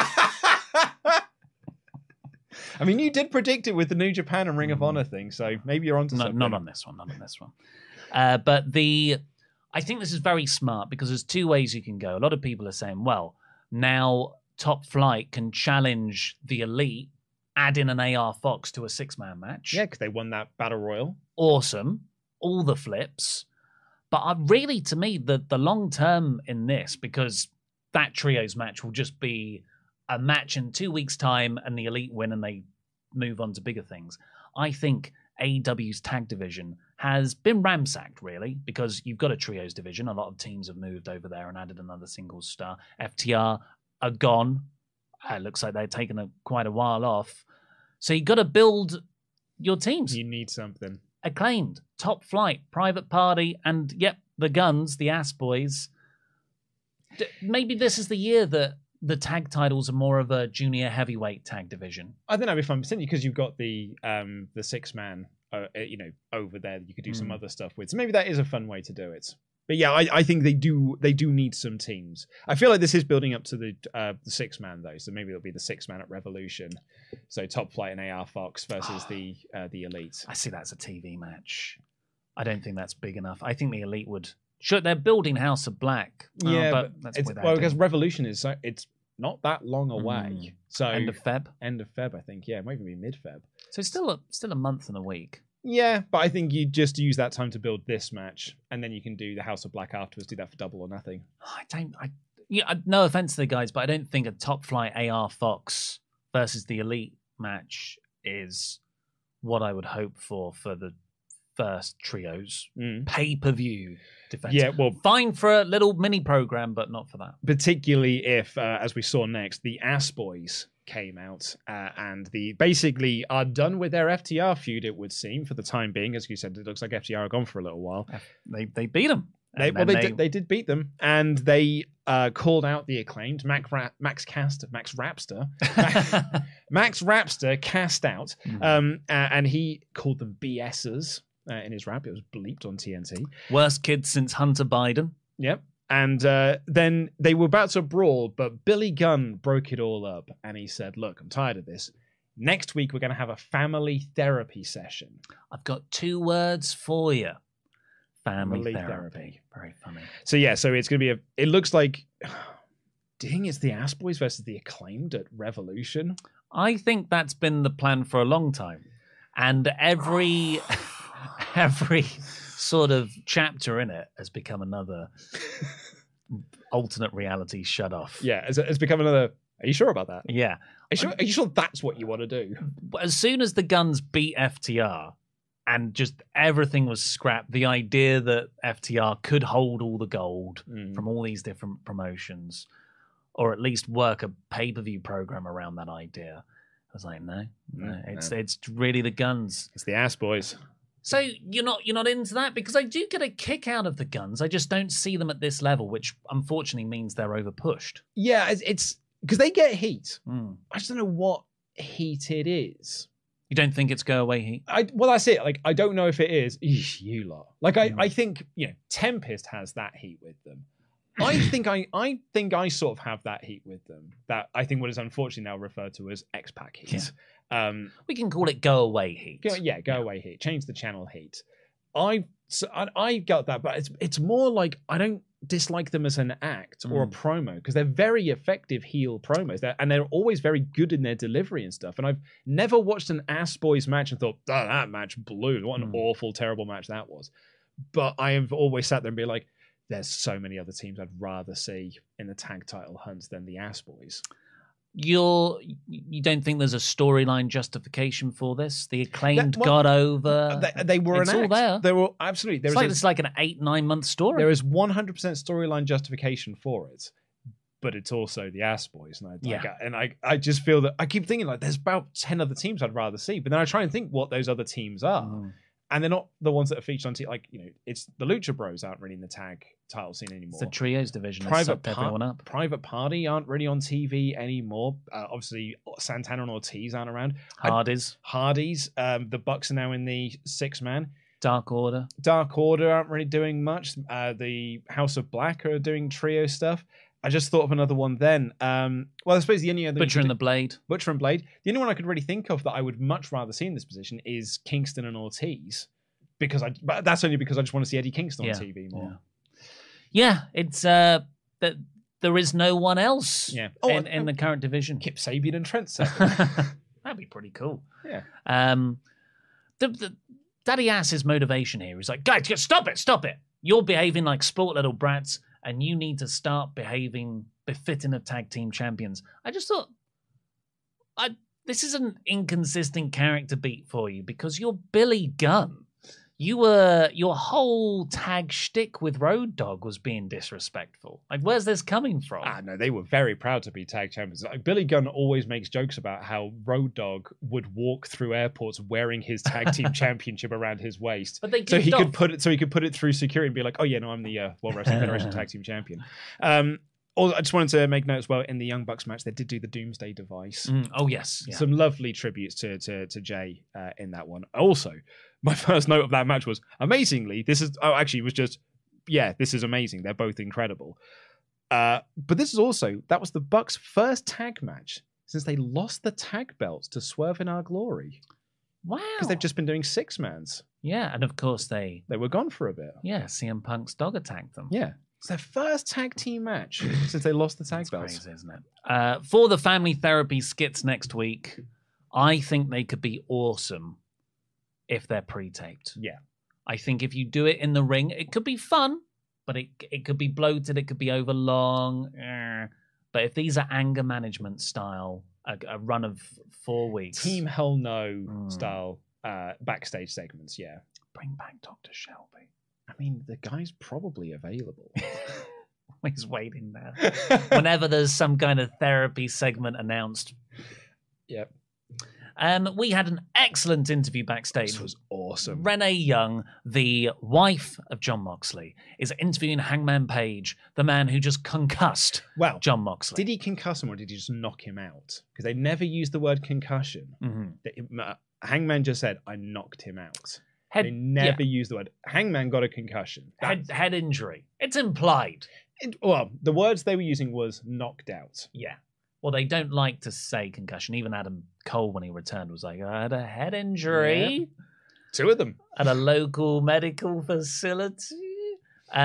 I mean, you did predict it with the New Japan and Ring of Honor thing, so maybe you're onto something. Not on this one. But I think this is very smart because there's 2 ways you can go. A lot of people are saying, well, now Top Flight can challenge the Elite, add in an AR Fox to a 6-man match. Yeah, because they won that Battle Royal. Awesome. All the flips. But really, to me, the long term in this, because that trios match will just be a match in 2 weeks' time and the Elite win and they move on to bigger things. I think AEW's tag division has been ransacked, really, because you've got a trios division. A lot of teams have moved over there and added another singles star. FTR are gone. It looks like they're taking quite a while off. So you've got to build your teams. You need something. Acclaimed, Top Flight, Private Party, and the Guns, the Ass Boys. Maybe this is the year that the tag titles are more of a junior heavyweight tag division. I think that'd be fun, particularly because you've got the 6-man, over there that you could do some other stuff with. So maybe that is a fun way to do it. But yeah, I think they do need some teams. I feel like this is building up to the 6-man though, so maybe it'll be the 6-man at Revolution. So Top Flight and AR Fox versus the Elite. I see that as a TV match. I don't think that's big enough. I think the Elite would. Sure, they're building House of Black. Yeah, but that's because Revolution is it's not that long away. So end of Feb, I think. Yeah, it might even be mid-Feb. So still a month and a week. Yeah, but I think you just use that time to build this match, and then you can do the House of Black afterwards. Do that for Double or Nothing. No offense to the guys, but I don't think a Top Flight AR Fox versus the Elite match is what I would hope for the first trios pay-per-view defense. Yeah, well, fine for a little mini program, but not for that. Particularly if, as we saw next, the Ass Boys came out and basically are done with their FTR feud, it would seem, for the time being. As you said, it looks like FTR are gone for a little while. They beat them. They did beat them, and they called out the Acclaimed. Max Rapster cast out, and he called them BSers in his rap. It was bleeped on TNT. Worst kid since Hunter Biden. Yep. And then they were about to brawl, but Billy Gunn broke it all up, and he said, "Look, I'm tired of this. Next week we're going to have a family therapy session." I've got 2 words for you. Family therapy. Very funny. So yeah, so it's going to be it looks like, dang, it's the Ass Boys versus the Acclaimed at Revolution. I think that's been the plan for a long time. And every sort of chapter in it has become another alternate reality shut off. Yeah, it's become another. Are you sure about that? Yeah. Are you sure that's what you want to do? As soon as the Guns beat FTR, and just everything was scrapped. The idea that FTR could hold all the gold from all these different promotions, or at least work a pay-per-view program around that idea. I was like, no. It's really the Guns. It's the Ass Boys. So you're not into that? Because I do get a kick out of the Guns. I just don't see them at this level, which unfortunately means they're overpushed. Yeah, it's because they get heat. I just don't know what heat it is. You don't think it's go away heat? Well, that's it. Like, I don't know if it is. Eesh, you lot. Like, I think, Tempest has that heat with them. I think I sort of have that heat with them. That I think what is unfortunately now referred to as X-Pac heat. Yeah. We can call it go away heat. Go away heat. Change the channel heat. I got that, but it's more like I don't dislike them as an act or a promo because they're very effective heel promos. They're always very good in their delivery and stuff. And I've never watched an Ass Boys match and thought, oh, that match blew. What an awful, terrible match that was. But I have always sat there and be like, there's so many other teams I'd rather see in the tag title hunts than the Ass Boys. You don't think there's a storyline justification for this? The Acclaimed got over. They were it's an all act. there. They were absolutely. It's like an 8-9 month story. There is 100% storyline justification for it, but it's also the Ass Boys, and I just feel that I keep thinking like there's about 10 other teams I'd rather see, but then I try and think what those other teams are. And they're not the ones that are featured on TV. Like, it's the Lucha Bros aren't really in the tag title scene anymore. It's the Trios division. Everyone up. Private Party aren't really on TV anymore. Obviously, Santana and Ortiz aren't around. Hardys. The Bucks are now in the 6-man. Dark Order aren't really doing much. The House of Black are doing trio stuff. I just thought of another one then. Well, I suppose the only other... Butcher and Blade. The only one I could really think of that I would much rather see in this position is Kingston and Ortiz. But that's only because I just want to see Eddie Kingston on TV more. Yeah, it's... that there is no one else in the current division. Kip Sabian and Trent That'd be pretty cool. Yeah. The Daddy Ass's motivation here is like, guys, stop it. You're behaving like sport little brats, and you need to start behaving befitting of tag team champions. I just thought, this is an inconsistent character beat for you because you're Billy Gunn. Your whole tag shtick with Road Dogg was being disrespectful. Like, where's this coming from? No, they were very proud to be tag champions. Like, Billy Gunn always makes jokes about how Road Dogg would walk through airports wearing his tag team championship around his waist, but they so he could put it through security and be like, "Oh yeah, no, I'm the World Wrestling Federation tag team champion." I just wanted to make note as well, in the Young Bucks match, they did do the Doomsday Device. Oh, yes. Yeah. Some lovely tributes to Jay in that one. Also, my first note of that match was, amazingly, this is amazing. They're both incredible. But this is also, that was the Bucks' first tag match since they lost the tag belts to Swerve in Our Glory. Wow. Because they've just been doing 6-mans. Yeah, and of course they were gone for a bit. Yeah, CM Punk's dog attacked them. Yeah. It's their first tag team match since they lost the tag belts. Crazy, isn't it? For the family therapy skits next week, I think they could be awesome if they're pre-taped. Yeah. I think if you do it in the ring, it could be fun, but it could be bloated, it could be over long. But if these are anger management style, a run of 4 weeks. Team Hell No style backstage segments, yeah. Bring back Dr. Shelby. I mean, the guy's probably available. He's waiting now. Whenever there's some kind of therapy segment announced. Yep. We had an excellent interview backstage. This was awesome. Renee Young, the wife of Jon Moxley, is interviewing Hangman Page, the man who just concussed Jon Moxley. Did he concuss him or did he just knock him out? Because they never used the word concussion. Hangman just said, I knocked him out. They never used the word. Hangman got a concussion. Head injury. It's implied. The words they were using was knocked out. Yeah. Well, they don't like to say concussion. Even Adam Cole, when he returned, was like, I had a head injury. Yeah. 2 of them. At a local medical facility.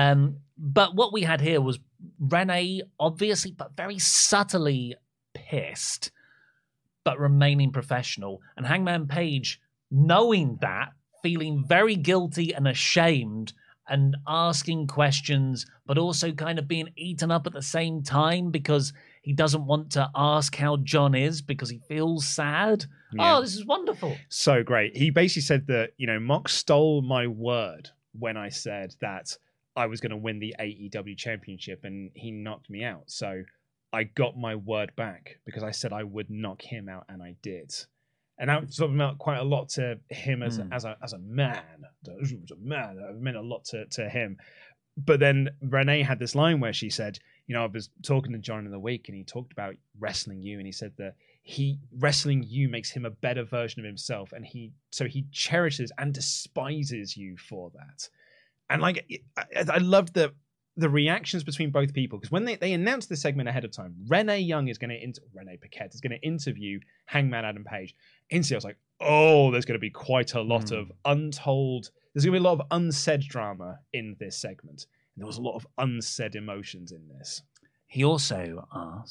But what we had here was Renee, obviously, but very subtly pissed, but remaining professional. And Hangman Page, knowing that, feeling very guilty and ashamed and asking questions, but also kind of being eaten up at the same time because he doesn't want to ask how Jon is because he feels sad. Yeah. Oh, this is wonderful. So great. He basically said that, Mox stole my word when I said that I was going to win the AEW championship and he knocked me out. So I got my word back because I said I would knock him out and I did. And that sort of meant quite a lot to him as a man. It meant a lot to him. But then Renee had this line where she said, I was talking to John in the week, and he talked about wrestling you, and he said that wrestling you makes him a better version of himself, and he cherishes and despises you for that. And like, I loved the reactions between both people, because when they announced this segment ahead of time, Renee Paquette is going to interview Hangman Adam Page. Instantly, I was like, oh, there's going to be quite a lot of there's going to be a lot of unsaid drama in this segment. And there was a lot of unsaid emotions in this. He also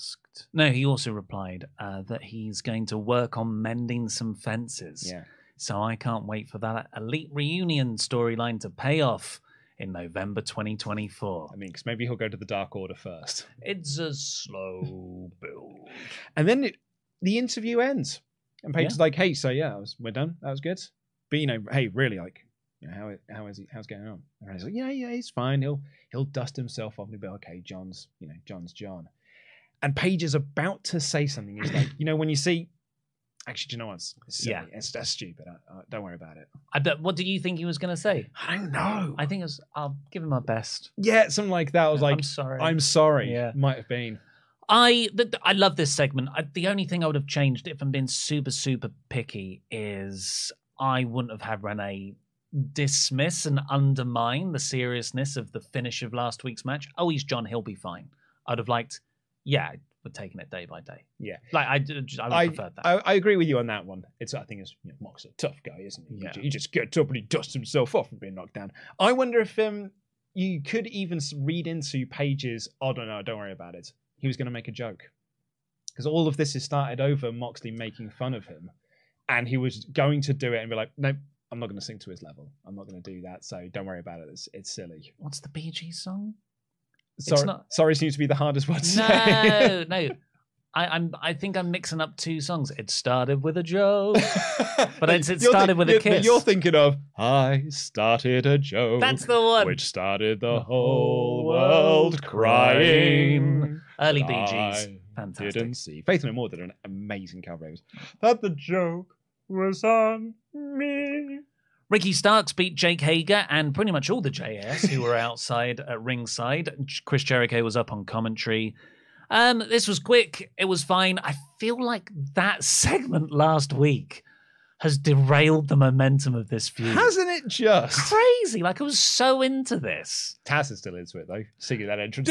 replied that he's going to work on mending some fences. Yeah. So I can't wait for that Elite Reunion storyline to pay off in November 2024. I mean, because maybe he'll go to the Dark Order first. It's a slow build. And then the interview ends. And Paige is like, hey, so yeah, we're done. That was good. But, hey, really, like, how's going on? And he's like, yeah, he's fine. He'll dust himself off and he'll be okay, John's John. And Paige is about to say something. He's like, when you see... Actually, do you know what? It's silly. Yeah. That's stupid. Don't worry about it. What did you think he was going to say? I don't know. I think I'll give him my best. Yeah, something like that. I was like, I'm sorry. Yeah. Might have been. I love this segment. The only thing I would have changed, if I'm being super, super picky, is I wouldn't have had Renee dismiss and undermine the seriousness of the finish of last week's match. Oh, he's John. He'll be fine. I'd have liked, we're taking it day by day. Yeah. Like, I would prefer that. I agree with you on that one. I think Mox a tough guy, isn't he? Yeah. He just gets up and he dusts himself off from being knocked down. I wonder if you could even read into Paige's, oh, no, don't worry about it. He was going to make a joke. Because all of this has started over Moxley making fun of him. And he was going to do it and be like, nope, I'm not going to sing to his level. I'm not going to do that. So don't worry about it. It's silly. What's the Bee Gees song? Sorry seems to be the hardest one to say. No. I think I'm mixing up two songs. It started with a joke, but it started with a kiss. You're thinking of I started a joke. That's the one. Which started the whole world crying. Early Bee Gees. Fantastic. Didn't see. Faith No More did an amazing cover. It was that the joke was on me. Ricky Starks beat Jake Hager and pretty much all the JAS who were outside at ringside. Chris Jericho was up on commentary. This was quick. It was fine. I feel like that segment last week has derailed the momentum of this feud. Hasn't it just? Crazy. Like, I was so into this. Taz is still into it, though. Singing that entrance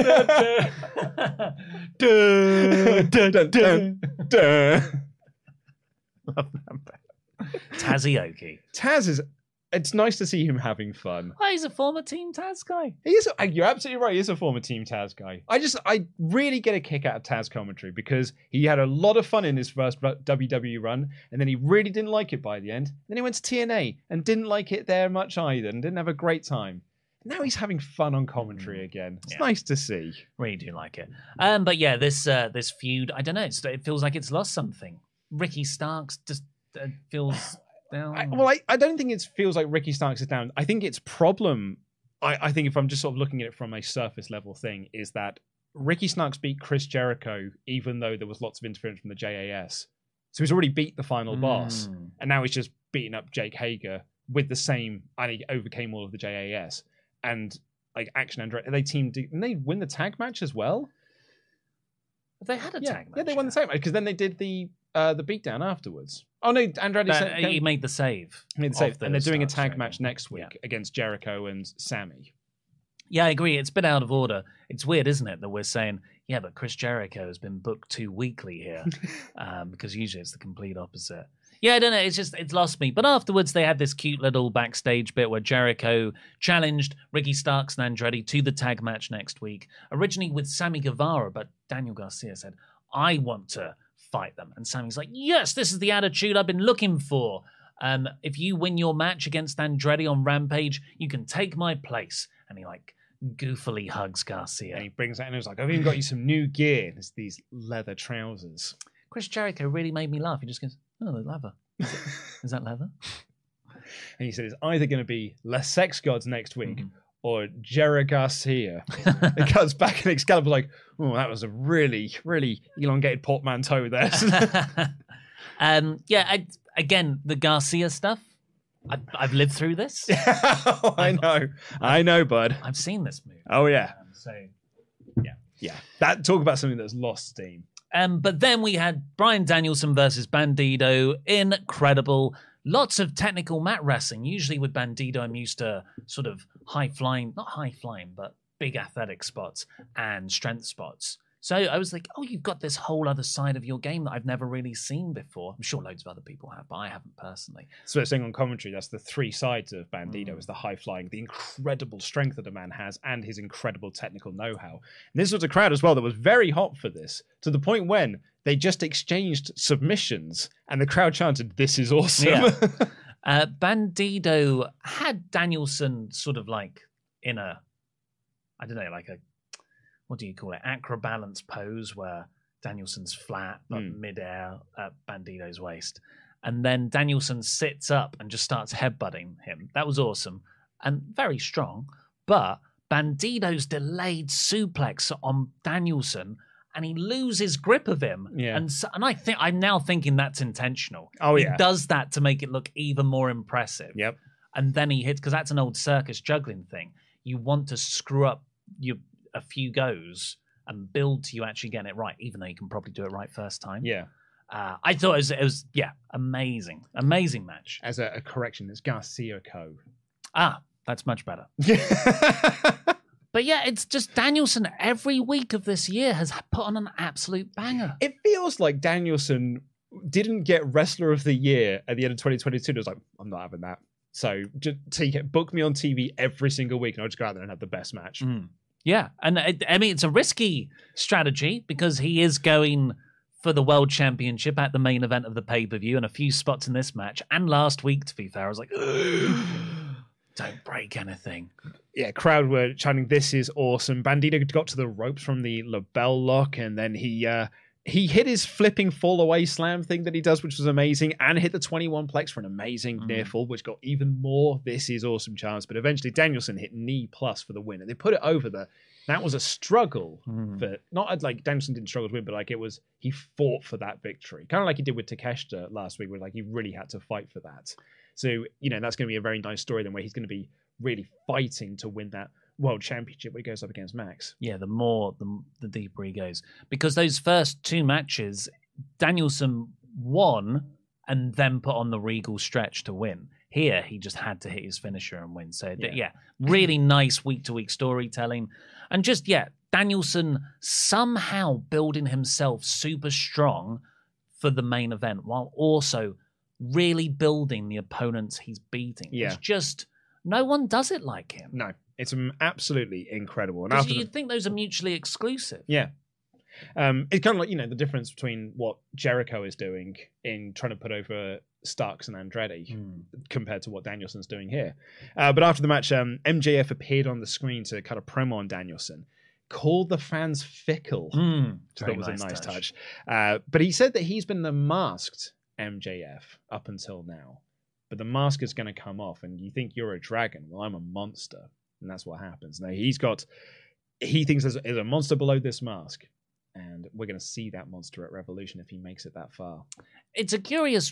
theme. Love that bit. Tazioki. Taz is... It's nice to see him having fun. Oh, he's a former Team Taz guy. You're absolutely right. He is a former Team Taz guy. I really get a kick out of Taz commentary because he had a lot of fun in his first WWE run, and then he really didn't like it by the end. Then he went to TNA and didn't like it there much either, and didn't have a great time. Now he's having fun on commentary again. It's nice to see. Really do like it. But yeah, this feud, I don't know. It feels like it's lost something. Ricky Starks just feels... I don't think it feels like Ricky Starks is down. I think its problem, I think if I'm just sort of looking at it from a surface level thing, is that Ricky Starks beat Chris Jericho even though there was lots of interference from the JAS. So he's already beat the final boss, and now he's just beating up Jake Hager with the same, and he overcame all of the JAS. And like Action Andretti, didn't they win the tag match as well? They had a tag match. Yeah, they won the tag match because then they did the beatdown afterwards. Oh no, Andrade he made the save. And they're doing a tag match next week against Jericho and Sammy. Yeah, I agree. It's been out of order. It's weird, isn't it, that we're saying, yeah, but Chris Jericho has been booked too weakly here, because usually it's the complete opposite. Yeah, I don't know. It's lost me. But afterwards, they had this cute little backstage bit where Jericho challenged Ricky Starks and Andrade to the tag match next week, originally with Sammy Guevara, but Daniel Garcia said, I want to fight them. And Sammy's like, yes, this is the attitude I've been looking for. If you win your match against Andrade on Rampage, you can take my place. And he goofily hugs Garcia. And he brings that in and he's like, I've even got you some new gear. It's these leather trousers. Chris Jericho really made me laugh. He just goes, oh, the leather. Is that leather? And he said, it's either going to be Les Sex Gods next week or Jerry Garcia. It comes back and Excalibur's like, oh, that was a really, really elongated portmanteau there. Again, the Garcia stuff, I've lived through this. I know, bud. I've seen this movie. Oh, yeah. So, yeah. Yeah, talk about something that's lost steam. But then we had Bryan Danielson versus Bandido. Incredible. Lots of technical mat wrestling. Usually with Bandido, I'm used to sort of not high flying, but big athletic spots and strength spots. So I was like, oh, you've got this whole other side of your game that I've never really seen before. I'm sure loads of other people have, but I haven't personally. So saying on commentary, that's the three sides of Bandido, is the high flying, the incredible strength that the man has, and his incredible technical know-how. And this was a crowd as well that was very hot for this, to the point when they just exchanged submissions and the crowd chanted, "This is awesome." Yeah. Bandido had Danielson sort of like in a, I don't know, like a, what do you call it? Acrobalance pose where Danielson's flat, but midair at Bandido's waist. And then Danielson sits up and just starts headbutting him. That was awesome and very strong. But Bandido's delayed suplex on Danielson and he loses grip of him. Yeah. And I'm now thinking that's intentional. Oh, yeah. He does that to make it look even more impressive. Yep. And then he hits, because that's an old circus juggling thing. You want to screw up a few goes and build to you actually getting it right, even though you can probably do it right first time. Yeah. I thought it was amazing. Amazing match. As a correction, it's Garcia Co. Ah, that's much better. But yeah, it's just Danielson every week of this year has put on an absolute banger. It feels like Danielson didn't get Wrestler of the Year at the end of 2022. It was like, I'm not having that. So just book me on TV every single week and I'll just go out there and have the best match. Yeah, and I mean, it's a risky strategy because he is going for the World Championship at the main event of the pay-per-view and a few spots in this match. And last week, to be fair, I was like, don't break anything. Yeah, crowd were chanting, "This is awesome." Bandido got to the ropes from the LaBelle lock, and then he hit his flipping fall away slam thing that he does, which was amazing, and hit the 21 plex for an amazing near fall, which got even more "this is awesome" chance. But eventually Danielson hit knee plus for the win, and they put it over that was a struggle for, not like Danielson didn't struggle to win, but like he fought for that victory, kind of like he did with Takeshita last week, where like he really had to fight for that. So that's going to be a very nice story then, where he's going to be really fighting to win that World Championship when he goes up against Max. Yeah, the deeper he goes. Because those first two matches, Danielson won and then put on the Regal stretch to win. Here, he just had to hit his finisher and win. So, really nice week-to-week storytelling. And just, Danielson somehow building himself super strong for the main event while also really building the opponents he's beating. Yeah. It's just, no one does it like him. No, it's absolutely incredible. And Because you'd think those are mutually exclusive. Yeah. It's kind of like, the difference between what Jericho is doing in trying to put over Starks and Andrade compared to what Danielson's doing here. But after the match, MJF appeared on the screen to cut a promo on Danielson, called the fans fickle. So that was a nice touch. But he said that he's been the masked MJF up until now. But the mask is going to come off, and you think you're a dragon. Well, I'm a monster. And that's what happens. Now, he thinks there's a monster below this mask. And we're going to see that monster at Revolution if he makes it that far. It's a curious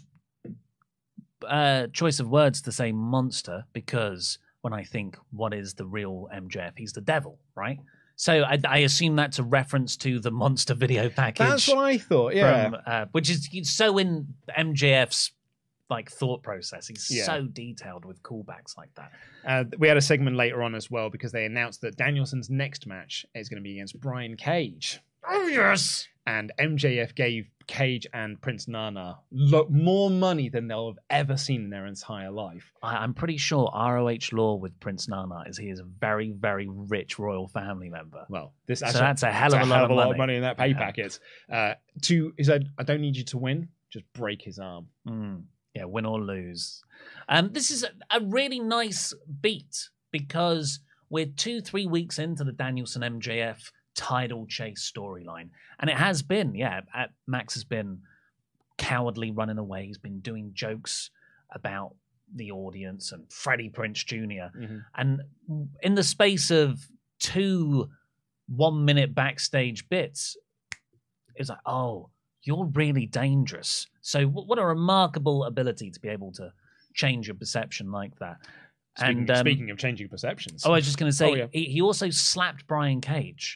choice of words to say monster, because when I think, what is the real MJF? He's the devil, right? So I assume that's a reference to the monster video package. That's what I thought, yeah. Which is so in MJF's thought process. He's so detailed with callbacks like that. We had a segment later on as well, because they announced that Danielson's next match is going to be against Brian Cage. Oh, yes! And MJF gave Cage and Prince Nana more money than they'll have ever seen in their entire life. I'm pretty sure ROH law with Prince Nana is he is a very, very rich royal family member. Well, that's a hell of a lot of money in that pay packet. He said, I don't need you to win, just break his arm. Yeah, win or lose. This is a really nice beat, because we're 2-3 weeks into the Danielson MJF title chase storyline. And it has been, Max has been cowardly running away. He's been doing jokes about the audience and Freddie Prinze Jr. And in the space of 2 1-minute backstage bits, it's like, oh, you're really dangerous. So what a remarkable ability to be able to change your perception like that. Speaking of changing perceptions. I was just going to say, he also slapped Brian Cage.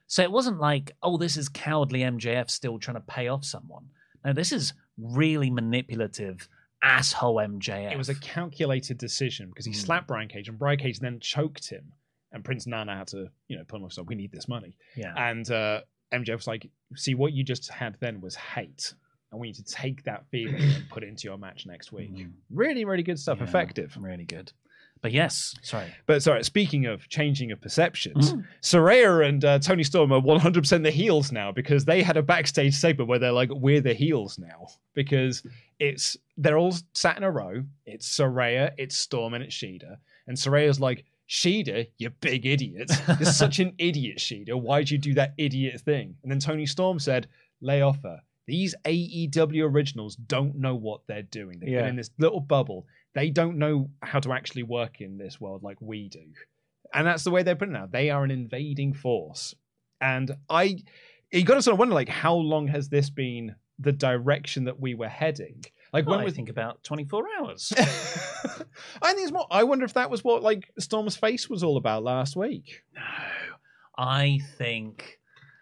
So it wasn't like, oh, this is cowardly MJF still trying to pay off someone. No, this is really manipulative asshole MJF. It was a calculated decision because he slapped Brian Cage, and Brian Cage then choked him, and Prince Nana had to, put him off. So we need this money. Yeah. And MJF was like, "See, what you just had then was hate, and we need to take that feeling and put it into your match next week." Really, really good stuff. Effective. Really good. But yes, sorry. Speaking of changing of perceptions, Saraya and Tony Storm are 100% the heels now because they had a backstage segment where they're like, "We're the heels now," because they're all sat in a row. It's Saraya, it's Storm, and it's Shida. And Soraya's like, "Shida, you big idiot! You're such an idiot, Shida. Why'd you do that idiot thing?" And then Tony Storm said, "Lay off her. These AEW originals don't know what they're doing. They've been in this little bubble. They don't know how to actually work in this world like we do." And that's the way they're putting it now. They are an invading force. And you got to sort of wonder, like, how long has this been the direction that we were heading? Like, when we think about 24 hours. I think it's more. I wonder if that was what like Storm's face was all about last week. No, I think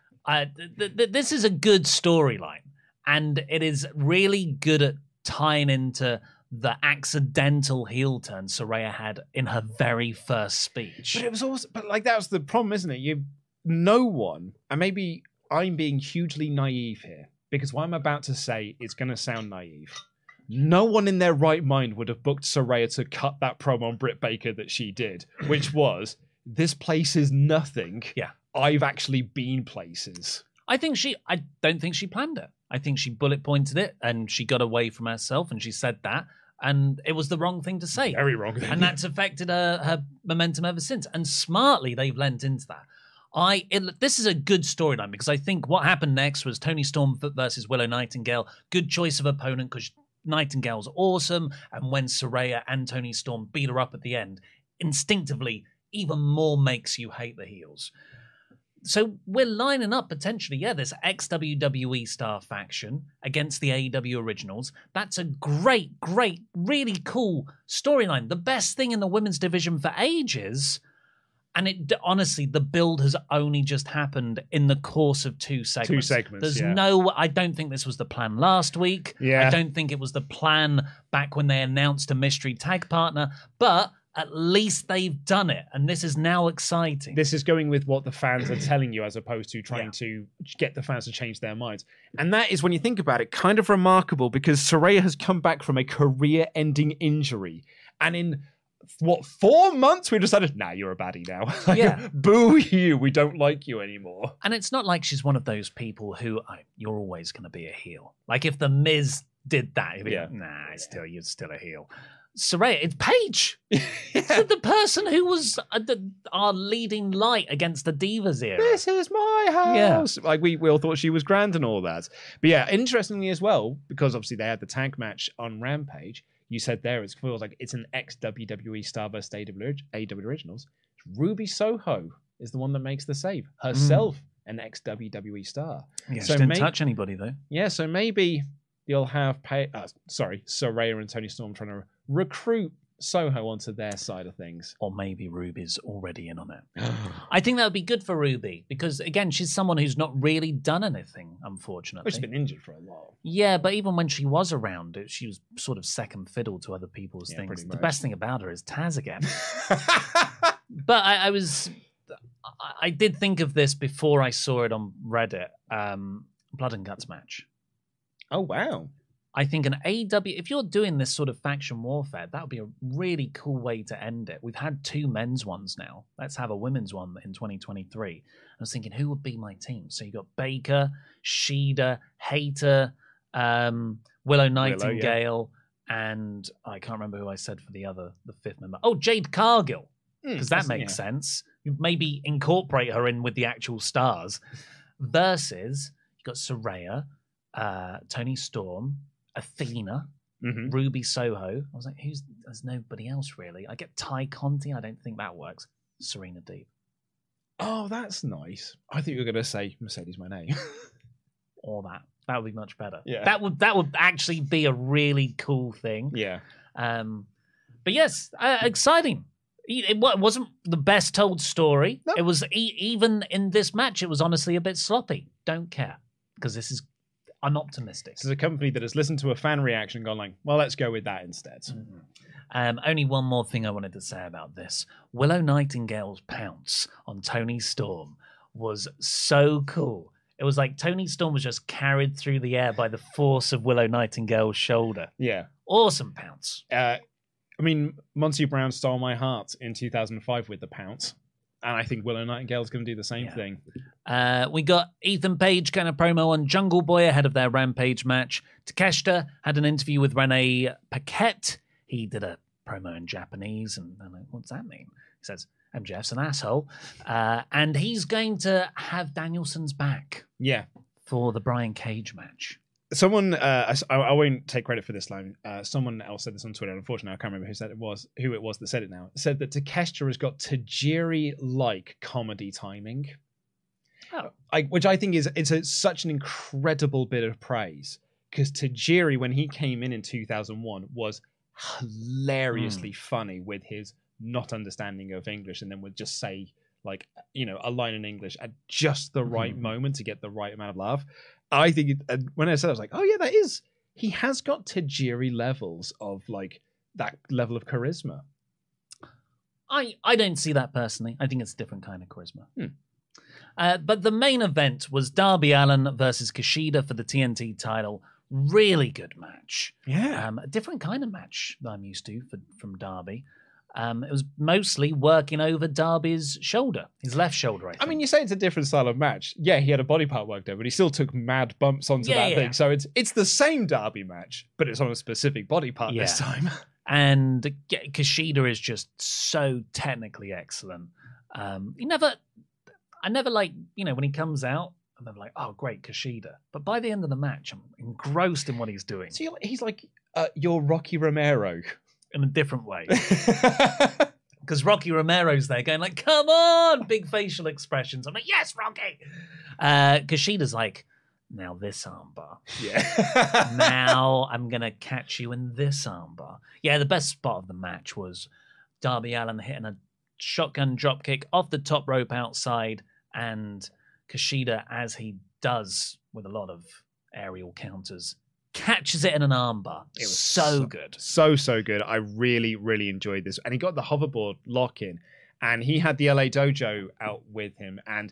this is a good storyline, and it is really good at tying into the accidental heel turn Saraya had in her very first speech. But it was also, that was the problem, isn't it? No one, and maybe I'm being hugely naive here because what I'm about to say is going to sound naive. No one in their right mind would have booked Saraya to cut that promo on Britt Baker that she did, which was, "This place is nothing. Yeah, I've actually been places." I don't think she planned it. I think she bullet pointed it and she got away from herself and she said that. And it was the wrong thing to say. Very wrong thing. And that's affected her momentum ever since. And smartly, they've lent into that. This is a good storyline because I think what happened next was Tony Storm versus Willow Nightingale. Good choice of opponent because Nightingale's awesome. And when Saraya and Tony Storm beat her up at the end, instinctively, even more makes you hate the heels. So we're lining up potentially, this ex-WWE star faction against the AEW originals. That's a great, really cool storyline. The best thing in the women's division for ages. And honestly, the build has only just happened in the course of 2 segments. There's I don't think this was the plan last week. Yeah. I don't think it was the plan back when they announced a mystery tag partner. But at least they've done it, and this is now exciting. This is going with what the fans are telling you as opposed to trying to get the fans to change their minds. And that is, when you think about it, kind of remarkable because Saraya has come back from a career-ending injury. And in, 4 months, we decided, nah, you're a baddie now. Boo you, we don't like you anymore. And it's not like she's one of those people who, you're always going to be a heel. Like if The Miz did that, he'd be like, nah, you're still a heel. Saraya, it's Paige. It's the person who was our leading light against the Divas era. This is my house. Yeah. Like we all thought she was grand and all that. But yeah, interestingly as well, because obviously they had the tag match on Rampage, you said there it feels like it's an ex-WWE star versus AEW originals. Ruby Soho is the one that makes the save. Herself, an ex-WWE star. Yeah, she didn't touch anybody though. Yeah, so maybe you'll have Saraya and Tony Storm trying to recruit Soho onto their side of things. Or maybe Ruby's already in on it. I think that would be good for Ruby because, again, she's someone who's not really done anything, unfortunately. Well, she's been injured for a while. Yeah, but even when she was around, she was sort of second fiddle to other people's things. The best thing about her is Taz again. But I did think of this before I saw it on Reddit. Blood and Guts match. Oh, wow. I think an AEW, if you're doing this sort of faction warfare, that would be a really cool way to end it. We've had 2 men's ones now. Let's have a women's one in 2023. I was thinking, who would be my team? So you got Baker, Shida, Hayter, Willow Nightingale, and I can't remember who I said for the 5th member. Oh, Jade Cargill, because that makes sense. You maybe incorporate her in with the actual stars. Versus, you got Saraya, Tony Storm, Athena, Ruby Soho. I was like, there's nobody else really. I get Ty Conti. I don't think that works. Serena Deeb. Oh, that's nice. I think you were going to say Mercedes Moné. Or that. That would be much better. Yeah. That would actually be a really cool thing. Yeah. But yes, exciting. It wasn't the best told story. No. It was even in this match, it was honestly a bit sloppy. Don't care, because I'm optimistic. This is a company that has listened to a fan reaction and gone like, well, let's go with that instead. Mm-hmm. Only one more thing I wanted to say about this. Willow Nightingale's pounce on Toni Storm was so cool. It was like Toni Storm was just carried through the air by the force of Willow Nightingale's shoulder. Yeah. Awesome pounce. I mean, Monsieur Brown stole my heart in 2005 with the pounce. And I think Willow Nightingale's going to do the same thing. We got Ethan Page kind of promo on Jungle Boy ahead of their Rampage match. Takeshita had an interview with Rene Paquette. He did a promo in Japanese. And I'm like, what's that mean? He says, MJF's an asshole. And he's going to have Danielson's back. Yeah. For the Brian Cage match. Someone, I won't take credit for this line. Someone else said this on Twitter. Unfortunately, I can't remember who it was that said it now. It said that Takeshita has got Tajiri-like comedy timing. Oh. Which I think is such an incredible bit of praise. Because Tajiri, when he came in 2001, was hilariously funny with his not understanding of English, and then would just say, like, a line in English at just the right moment to get the right amount of laugh. I think when I said it, I was like, oh yeah, he has got Tajiri levels of like that level of charisma. I don't see that personally. I think it's a different kind of charisma. But the main event was Darby Allin versus Kushida for the TNT title. Really good match. Yeah. A different kind of match that I'm used to from Darby. It was mostly working over Darby's shoulder, his left shoulder, I think. I mean, you say it's a different style of match. Yeah, he had a body part worked over, but he still took mad bumps onto that thing. So it's the same Darby match, but it's on a specific body part this time. And Kushida is just so technically excellent. I never like, when he comes out, and I'm like, oh, great, Kushida. But by the end of the match, I'm engrossed in what he's doing. So he's like your Rocky Romero. In a different way. Because Rocky Romero's there going like, come on, big facial expressions. I'm like, yes, Rocky. Kushida's like, now this armbar. Yeah. Now I'm going to catch you in this armbar. Yeah, the best spot of the match was Darby Allin hitting a shotgun dropkick off the top rope outside, and Kushida, as he does with a lot of aerial counters, catches it in an armbar. It was so good. So good. I really, really enjoyed this. And he got the hoverboard lock in, and he had the LA Dojo out with him, and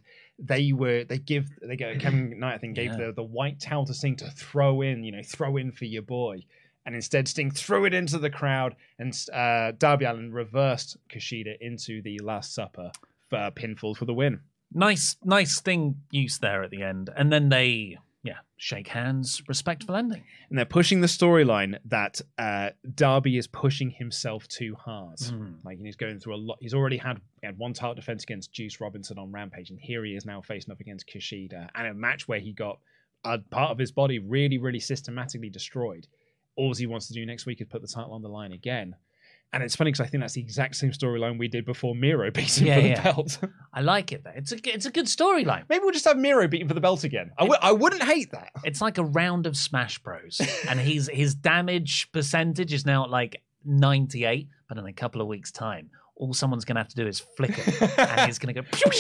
Kevin Knight, I think, gave the white towel to Sting to throw in for your boy. And instead, Sting threw it into the crowd, and Darby Allin reversed Kushida into the Last Supper for pinfall for the win. Nice Sting use there at the end. And then they shake hands, respectful ending. And they're pushing the storyline that Darby is pushing himself too hard. Like, he's going through a lot. He's already had one title defense against Juice Robinson on Rampage, and here he is now facing up against Kushida, and a match where he got a part of his body really, really systematically destroyed. All he wants to do next week is put the title on the line again. And it's funny because I think that's the exact same storyline we did before Miro beat him for the belt. I like it. It's a good storyline. Maybe we'll just have Miro beat him for the belt again. I wouldn't hate that. It's like a round of Smash Bros. And his damage percentage is now at like 98, but in a couple of weeks' time, all someone's going to have to do is flick it, and he's going to go pew,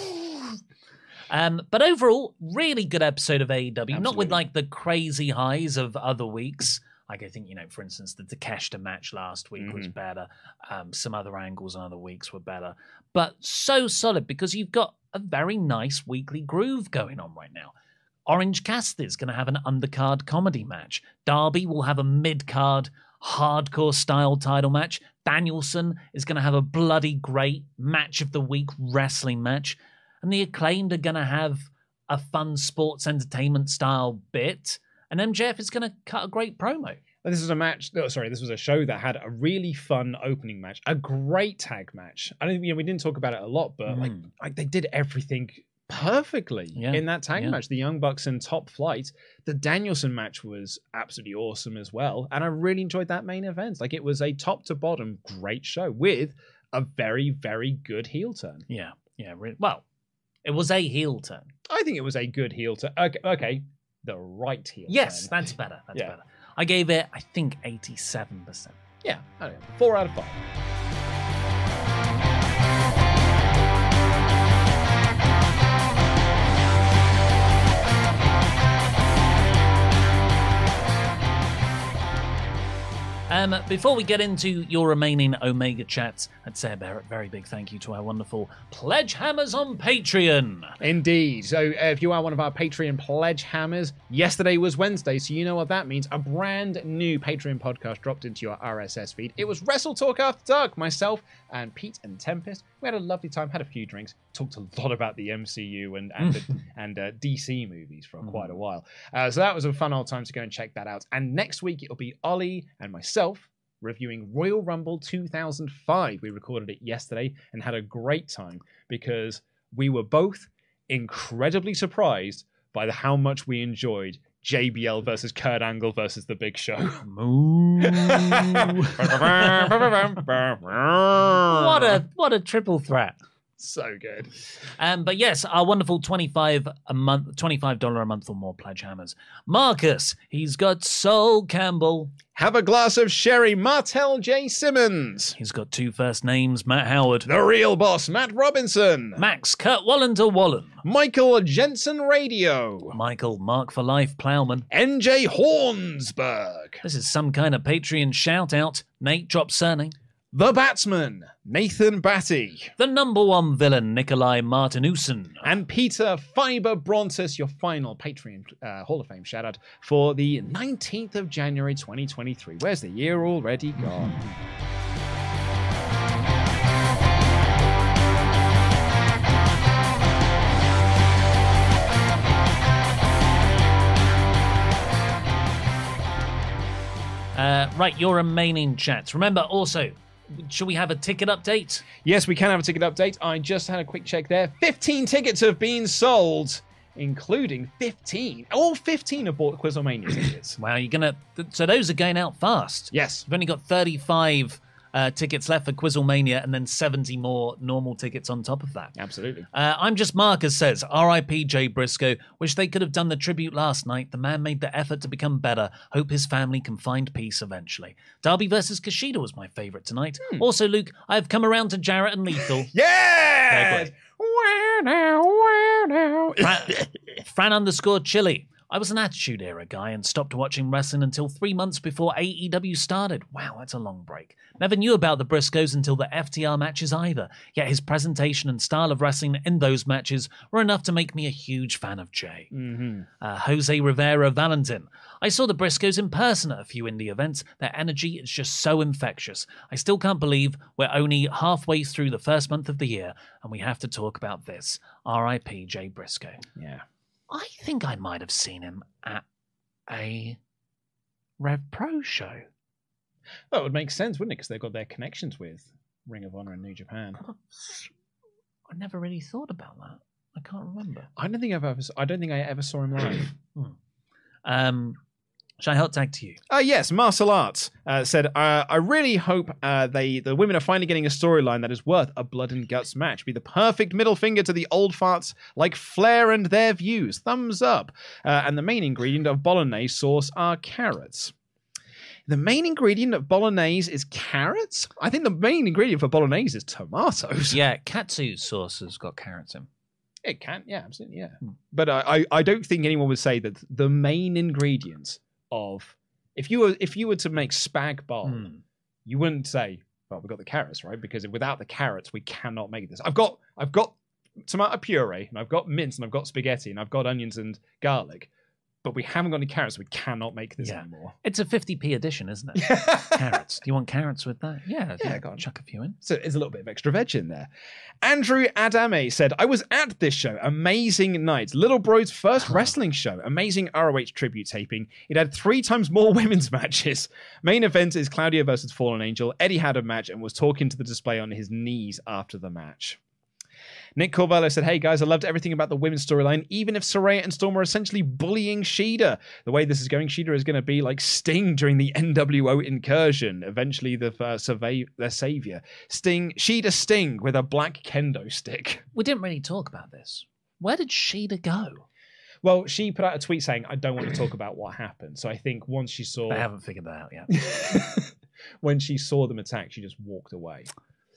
pew. But overall, really good episode of AEW. Absolutely. Not with like the crazy highs of other weeks. Like, I think, for instance, the Takeshita match last week was better. Some other angles on other weeks were better. But so solid because you've got a very nice weekly groove going on right now. Orange Cassidy's going to have an undercard comedy match. Darby will have a mid-card hardcore style title match. Danielson is going to have a bloody great match of the week wrestling match. And the Acclaimed are going to have a fun sports entertainment style bit. And MJF is going to cut a great promo. This was a show that had a really fun opening match, a great tag match. I don't, we didn't talk about it a lot, but like they did everything perfectly in that tag match. The Young Bucks and Top Flight. The Danielson match was absolutely awesome as well, and I really enjoyed that main event. Like, it was a top to bottom great show with a very, very good heel turn. Well, it was a heel turn. I think it was a good heel turn. Okay. The right heel. Yes, turn. that's better. That's better. I gave it, I think, 87%. Yeah, 4 out of 5. Before we get into your remaining Omega chats, I'd say a very big thank you to our wonderful Pledge Hammers on Patreon. Indeed. So if you are one of our Patreon Pledge Hammers, yesterday was Wednesday, so you know what that means. A brand new Patreon podcast dropped into your RSS feed. It was Wrestle Talk After Dark. Myself and Pete and Tempest. We had a lovely time, had a few drinks, talked a lot about the MCU and DC movies for quite a while. So that was a fun old time to go and check that out. And next week it'll be Ollie and myself reviewing Royal Rumble 2005. We recorded it yesterday and had a great time because we were both incredibly surprised by how much we enjoyed JBL versus Kurt Angle versus The Big Show. What a triple threat. So good. But yes, our wonderful $25 a month or more Pledge Hammers. Marcus, he's got Sol Campbell. Have a glass of sherry, Martel J. Simmons. He's got 2 first names, Matt Howard. The Real Boss, Matt Robinson. Max Kurt Wallen to Wallen. Michael Jensen Radio. Michael Mark for Life Plowman. NJ Hornsberg. This is some kind of Patreon shout out. Nate drop surname. The Batsman, Nathan Batty. The #1 villain, Nikolai Martinussen. And Peter Fiber Brontis, your final Patreon Hall of Fame shout out for the 19th of January 2023. Where's the year already gone? Right, your remaining chats. Remember also, should we have a ticket update? Yes, we can have a ticket update. I just had a quick check there. 15 tickets have been sold, including 15. All 15 have bought Quizlemania tickets. Wow, so those are going out fast. Yes. We've only got 35 tickets left for Quizlemania and then 70 more normal tickets on top of that. Absolutely. I'm just Marcus says, R.I.P. Jay Briscoe. Wish they could have done the tribute last night. The man made the effort to become better. Hope his family can find peace eventually. Darby versus Kushida was my favourite tonight. Also, Luke, I've come around to Jarrett and Lethal. Yeah! Where now? Fran_Chili. I was an Attitude Era guy and stopped watching wrestling until 3 months before AEW started. Wow, that's a long break. Never knew about the Briscoes until the FTR matches either, yet his presentation and style of wrestling in those matches were enough to make me a huge fan of Jay. Jose Rivera Valentin. I saw the Briscoes in person at a few indie events. Their energy is just so infectious. I still can't believe we're only halfway through the first month of the year and we have to talk about this. R.I.P. Jay Briscoe. Yeah. I think I might have seen him at a Rev Pro show. That would make sense, wouldn't it? Because they've got their connections with Ring of Honor and New Japan. I never really thought about that. I can't remember. I don't think I ever saw him live. Shall I hot tag to you? Yes, Martial Arts said, I really hope the women are finally getting a storyline that is worth a blood and guts match. Be the perfect middle finger to the old farts like Flair and their views. Thumbs up. And the main ingredient of bolognese sauce are carrots. The main ingredient of bolognese is carrots? I think the main ingredient for bolognese is tomatoes. Yeah, katsu sauce has got carrots in. It can, yeah, absolutely, yeah. But I don't think anyone would say that the main ingredients of if you were to make spag bol, you wouldn't say, well, we've got the carrots, right? Because without the carrots, we cannot make this. I've got tomato puree, and I've got mince, and I've got spaghetti, and I've got onions and garlic, but we haven't got any carrots. We cannot make this anymore. It's a 50p edition, isn't it? Carrots. Do you want carrots with that? Yeah, go on. Chuck a few in. So there's a little bit of extra veg in there. Andrew Adame said, I was at this show. Amazing night. Little Bro's first wrestling show. Amazing ROH tribute taping. It had 3 times more women's matches. Main event is Claudio versus Fallen Angel. Eddie had a match and was talking to the display on his knees after the match. Nick Corvallo said, hey guys, I loved everything about the women's storyline, even if Saraya and Storm are essentially bullying Shida. The way this is going, Shida is going to be like Sting during the NWO incursion, eventually their savior. Shida Sting with a black kendo stick. We didn't really talk about this. Where did Shida go? Well, she put out a tweet saying, I don't want to talk about what happened. So I think once she saw... They haven't figured that out yet. When she saw them attack, she just walked away.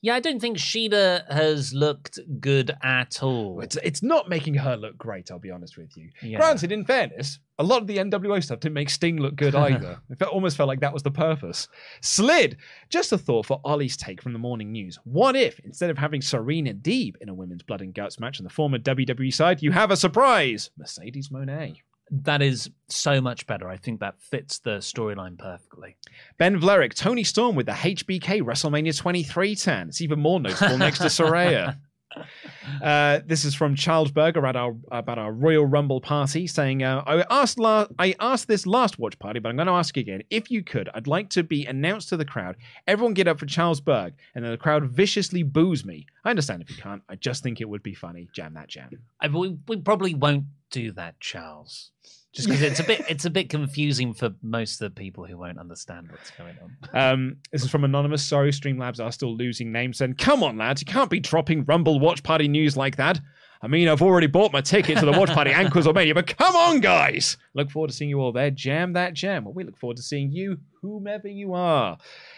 Yeah, I don't think Shida has looked good at all. It's not making her look great, I'll be honest with you. Yeah. Granted, in fairness, a lot of the NWO stuff didn't make Sting look good either. Almost felt like that was the purpose. Slid! Just a thought for Ollie's take from the morning news. What if, instead of having Serena Deeb in a women's blood and guts match on the former WWE side, you have a surprise? Mercedes Moné. That is so much better. I think that fits the storyline perfectly. Ben Vlerick, Tony Storm with the HBK WrestleMania 23 tan. It's even more notable next to Saraya. This is from Charles Berger about our Royal Rumble party, saying, I asked this last watch party, but I'm going to ask again. If you could, I'd like to be announced to the crowd. Everyone get up for Charles Berg, and then the crowd viciously boos me. I understand if you can't. I just think it would be funny. Jam that jam. We probably won't do that, Charles. Just because it's a bit confusing for most of the people who won't understand what's going on. This is from Anonymous. Sorry, Streamlabs are still losing names. And come on, lads, you can't be dropping Rumble Watch Party news like that. I mean, I've already bought my ticket to the Watch Party and Quizlemania, but come on, guys! Look forward to seeing you all there. Jam that jam. Well, we look forward to seeing you, whomever you are.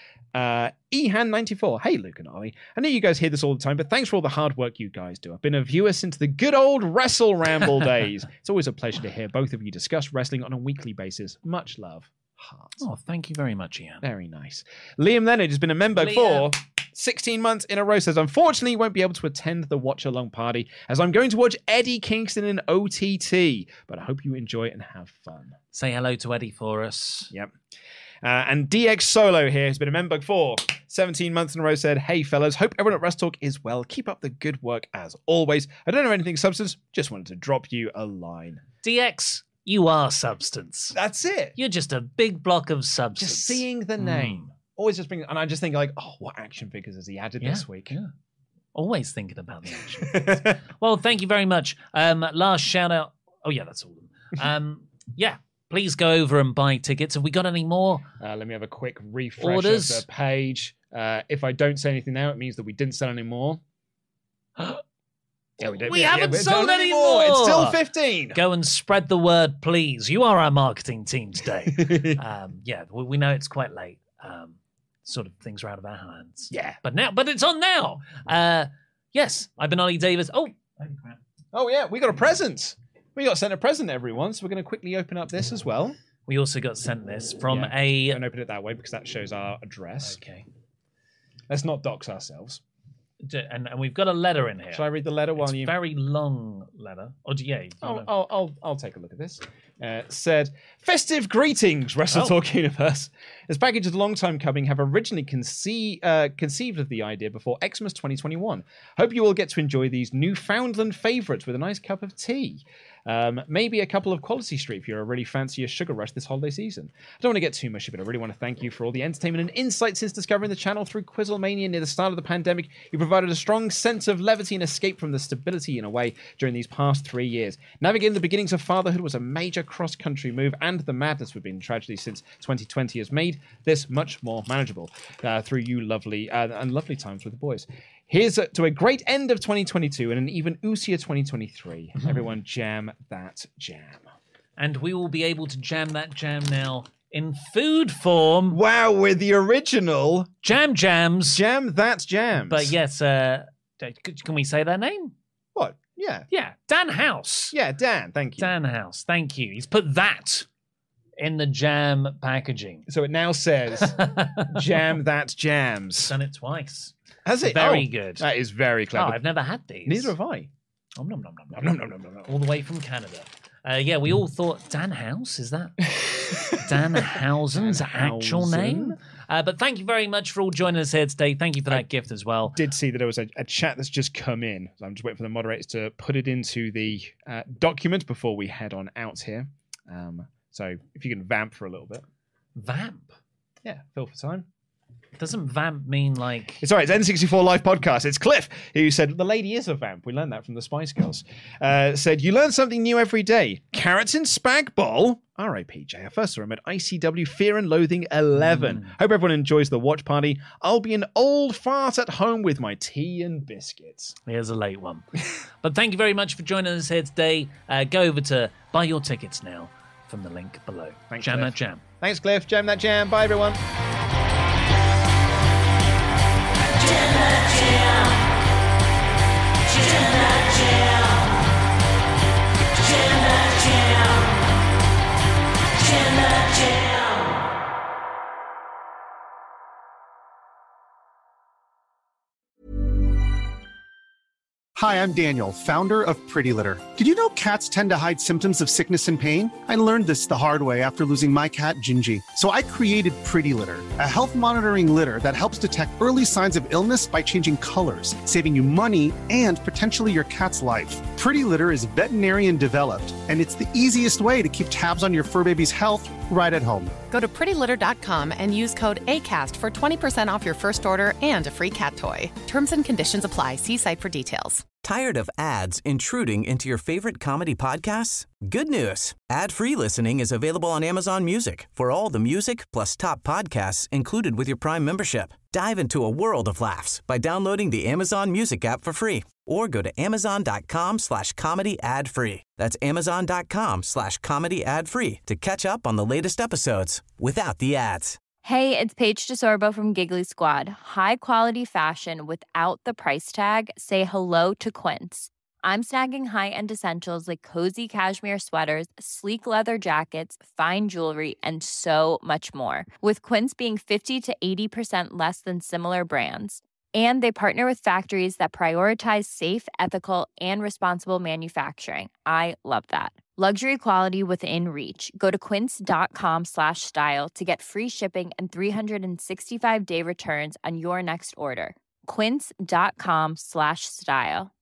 Ehan94. Hey, Luke and Ollie. I know you guys hear this all the time, but thanks for all the hard work you guys do. I've been a viewer since the good old Wrestle Ramble days. It's always a pleasure to hear both of you discuss wrestling on a weekly basis. Much love. Hearts. Oh, thank you very much, Ian. Very nice. Liam Leonard has been a member for 16 months in a row. Says, unfortunately, he won't be able to attend the watch-along party as I'm going to watch Eddie Kingston in OTT. But I hope you enjoy it and have fun. Say hello to Eddie for us. Yep. And DX Solo here has been a member for 17 months in a row, said, hey fellas, hope everyone at WrestleTalk is well. Keep up the good work as always. I don't know anything substance, just wanted to drop you a line. DX, you are substance. That's it. You're just a big block of substance. Just seeing the name. Always just and I just think like, oh, what action figures has he added this week? Yeah. Always thinking about the action figures. Well, thank you very much. Last shout out. Oh yeah, that's all of them. Yeah. Please go over and buy tickets. Have we got any more? Let me have a quick refresh of the page. If I don't say anything now, it means that we didn't sell any more. Yeah, we did. We haven't sold any more. It's still 15. Go and spread the word, please. You are our marketing team today. Yeah, we know it's quite late. Sort of things are out of our hands. Yeah. But it's on now. Yes, I've been Ollie Davis. Oh, crap. Oh, yeah, we got a present. We got sent a present, everyone, so we're going to quickly open up this as well. We also got sent this from a... Don't open it that way because that shows our address. Okay. Let's not dox ourselves. And we've got a letter in here. Shall I read the letter while you... It's a very long letter. I'll take a look at this. Said, festive greetings, WrestleTalk Universe. This package is a long time coming. Have originally conceived of the idea before Xmas 2021. Hope you all get to enjoy these Newfoundland favourites with a nice cup of tea. Maybe a couple of Quality Street if you're a really fancier sugar rush this holiday season. I don't want to get too mushy, but I really want to thank you for all the entertainment and insight since discovering the channel through Quizlemania near the start of the pandemic. You provided a strong sense of levity and escape from the stability in a way during these past 3 years. Navigating the beginnings of fatherhood was a major cross-country move, and the madness we've been tragedy since 2020 has made this much more manageable through you lovely times with the boys. Here's to a great end of 2022 and an even oosier 2023. Everyone jam that jam. And we will be able to jam that jam now in food form. Wow, with the original jams. Jam that jams. But yes, can we say their name? What? Yeah. Yeah, Dan House. Yeah, Dan, thank you. Dan House, thank you. He's put that in the jam packaging. So it now says jam that jams. Done it twice. Has it? Very good. That is very clever. Oh, I've never had these. Neither have I. Nom, nom, nom, nom, nom, nom, nom, nom. All the way from Canada. Yeah, we all thought Dan House, is that Dan Housen's actual name? But thank you very much for all joining us here today. Thank you for that gift as well. Did see that there was a chat that's just come in. So I'm just waiting for the moderators to put it into the document before we head on out here. So if you can vamp for a little bit. Vamp? Yeah, fill for time. Doesn't vamp mean like... It's all right, it's N64 Live Podcast. It's Cliff who said, the lady is a vamp. We learned that from the Spice Girls. Said, you learn something new every day. Carrots in Spag Bowl? R.I.P. J. I first saw him at ICW Fear and Loathing 11. Hope everyone enjoys the watch party. I'll be an old fart at home with my tea and biscuits. Here's a late one. But thank you very much for joining us here today. Go over to buy your tickets now from the link below. Thanks, Jam Cliff. that jam. Thanks, Cliff. Jam that jam. Bye, everyone. Jam that jam. Hi, I'm Daniel, founder of Pretty Litter. Did you know cats tend to hide symptoms of sickness and pain? I learned this the hard way after losing my cat, Gingy. So I created Pretty Litter, a health monitoring litter that helps detect early signs of illness by changing colors, saving you money and potentially your cat's life. Pretty Litter is veterinarian developed, and it's the easiest way to keep tabs on your fur baby's health right at home. Go to prettylitter.com and use code ACAST for 20% off your first order and a free cat toy. Terms and conditions apply. See site for details. Tired of ads intruding into your favorite comedy podcasts? Good news. Ad-free listening is available on Amazon Music for all the music plus top podcasts included with your Prime membership. Dive into a world of laughs by downloading the Amazon Music app for free or go to amazon.com/comedy ad-free. That's amazon.com/comedy ad-free to catch up on the latest episodes without the ads. Hey, it's Paige DeSorbo from Giggly Squad. High quality fashion without the price tag. Say hello to Quince. I'm snagging high-end essentials like cozy cashmere sweaters, sleek leather jackets, fine jewelry, and so much more. With Quince being 50 to 80% less than similar brands. And they partner with factories that prioritize safe, ethical, and responsible manufacturing. I love that. Luxury quality within reach. Go to quince.com/style to get free shipping and 365-day returns on your next order. Quince.com/style.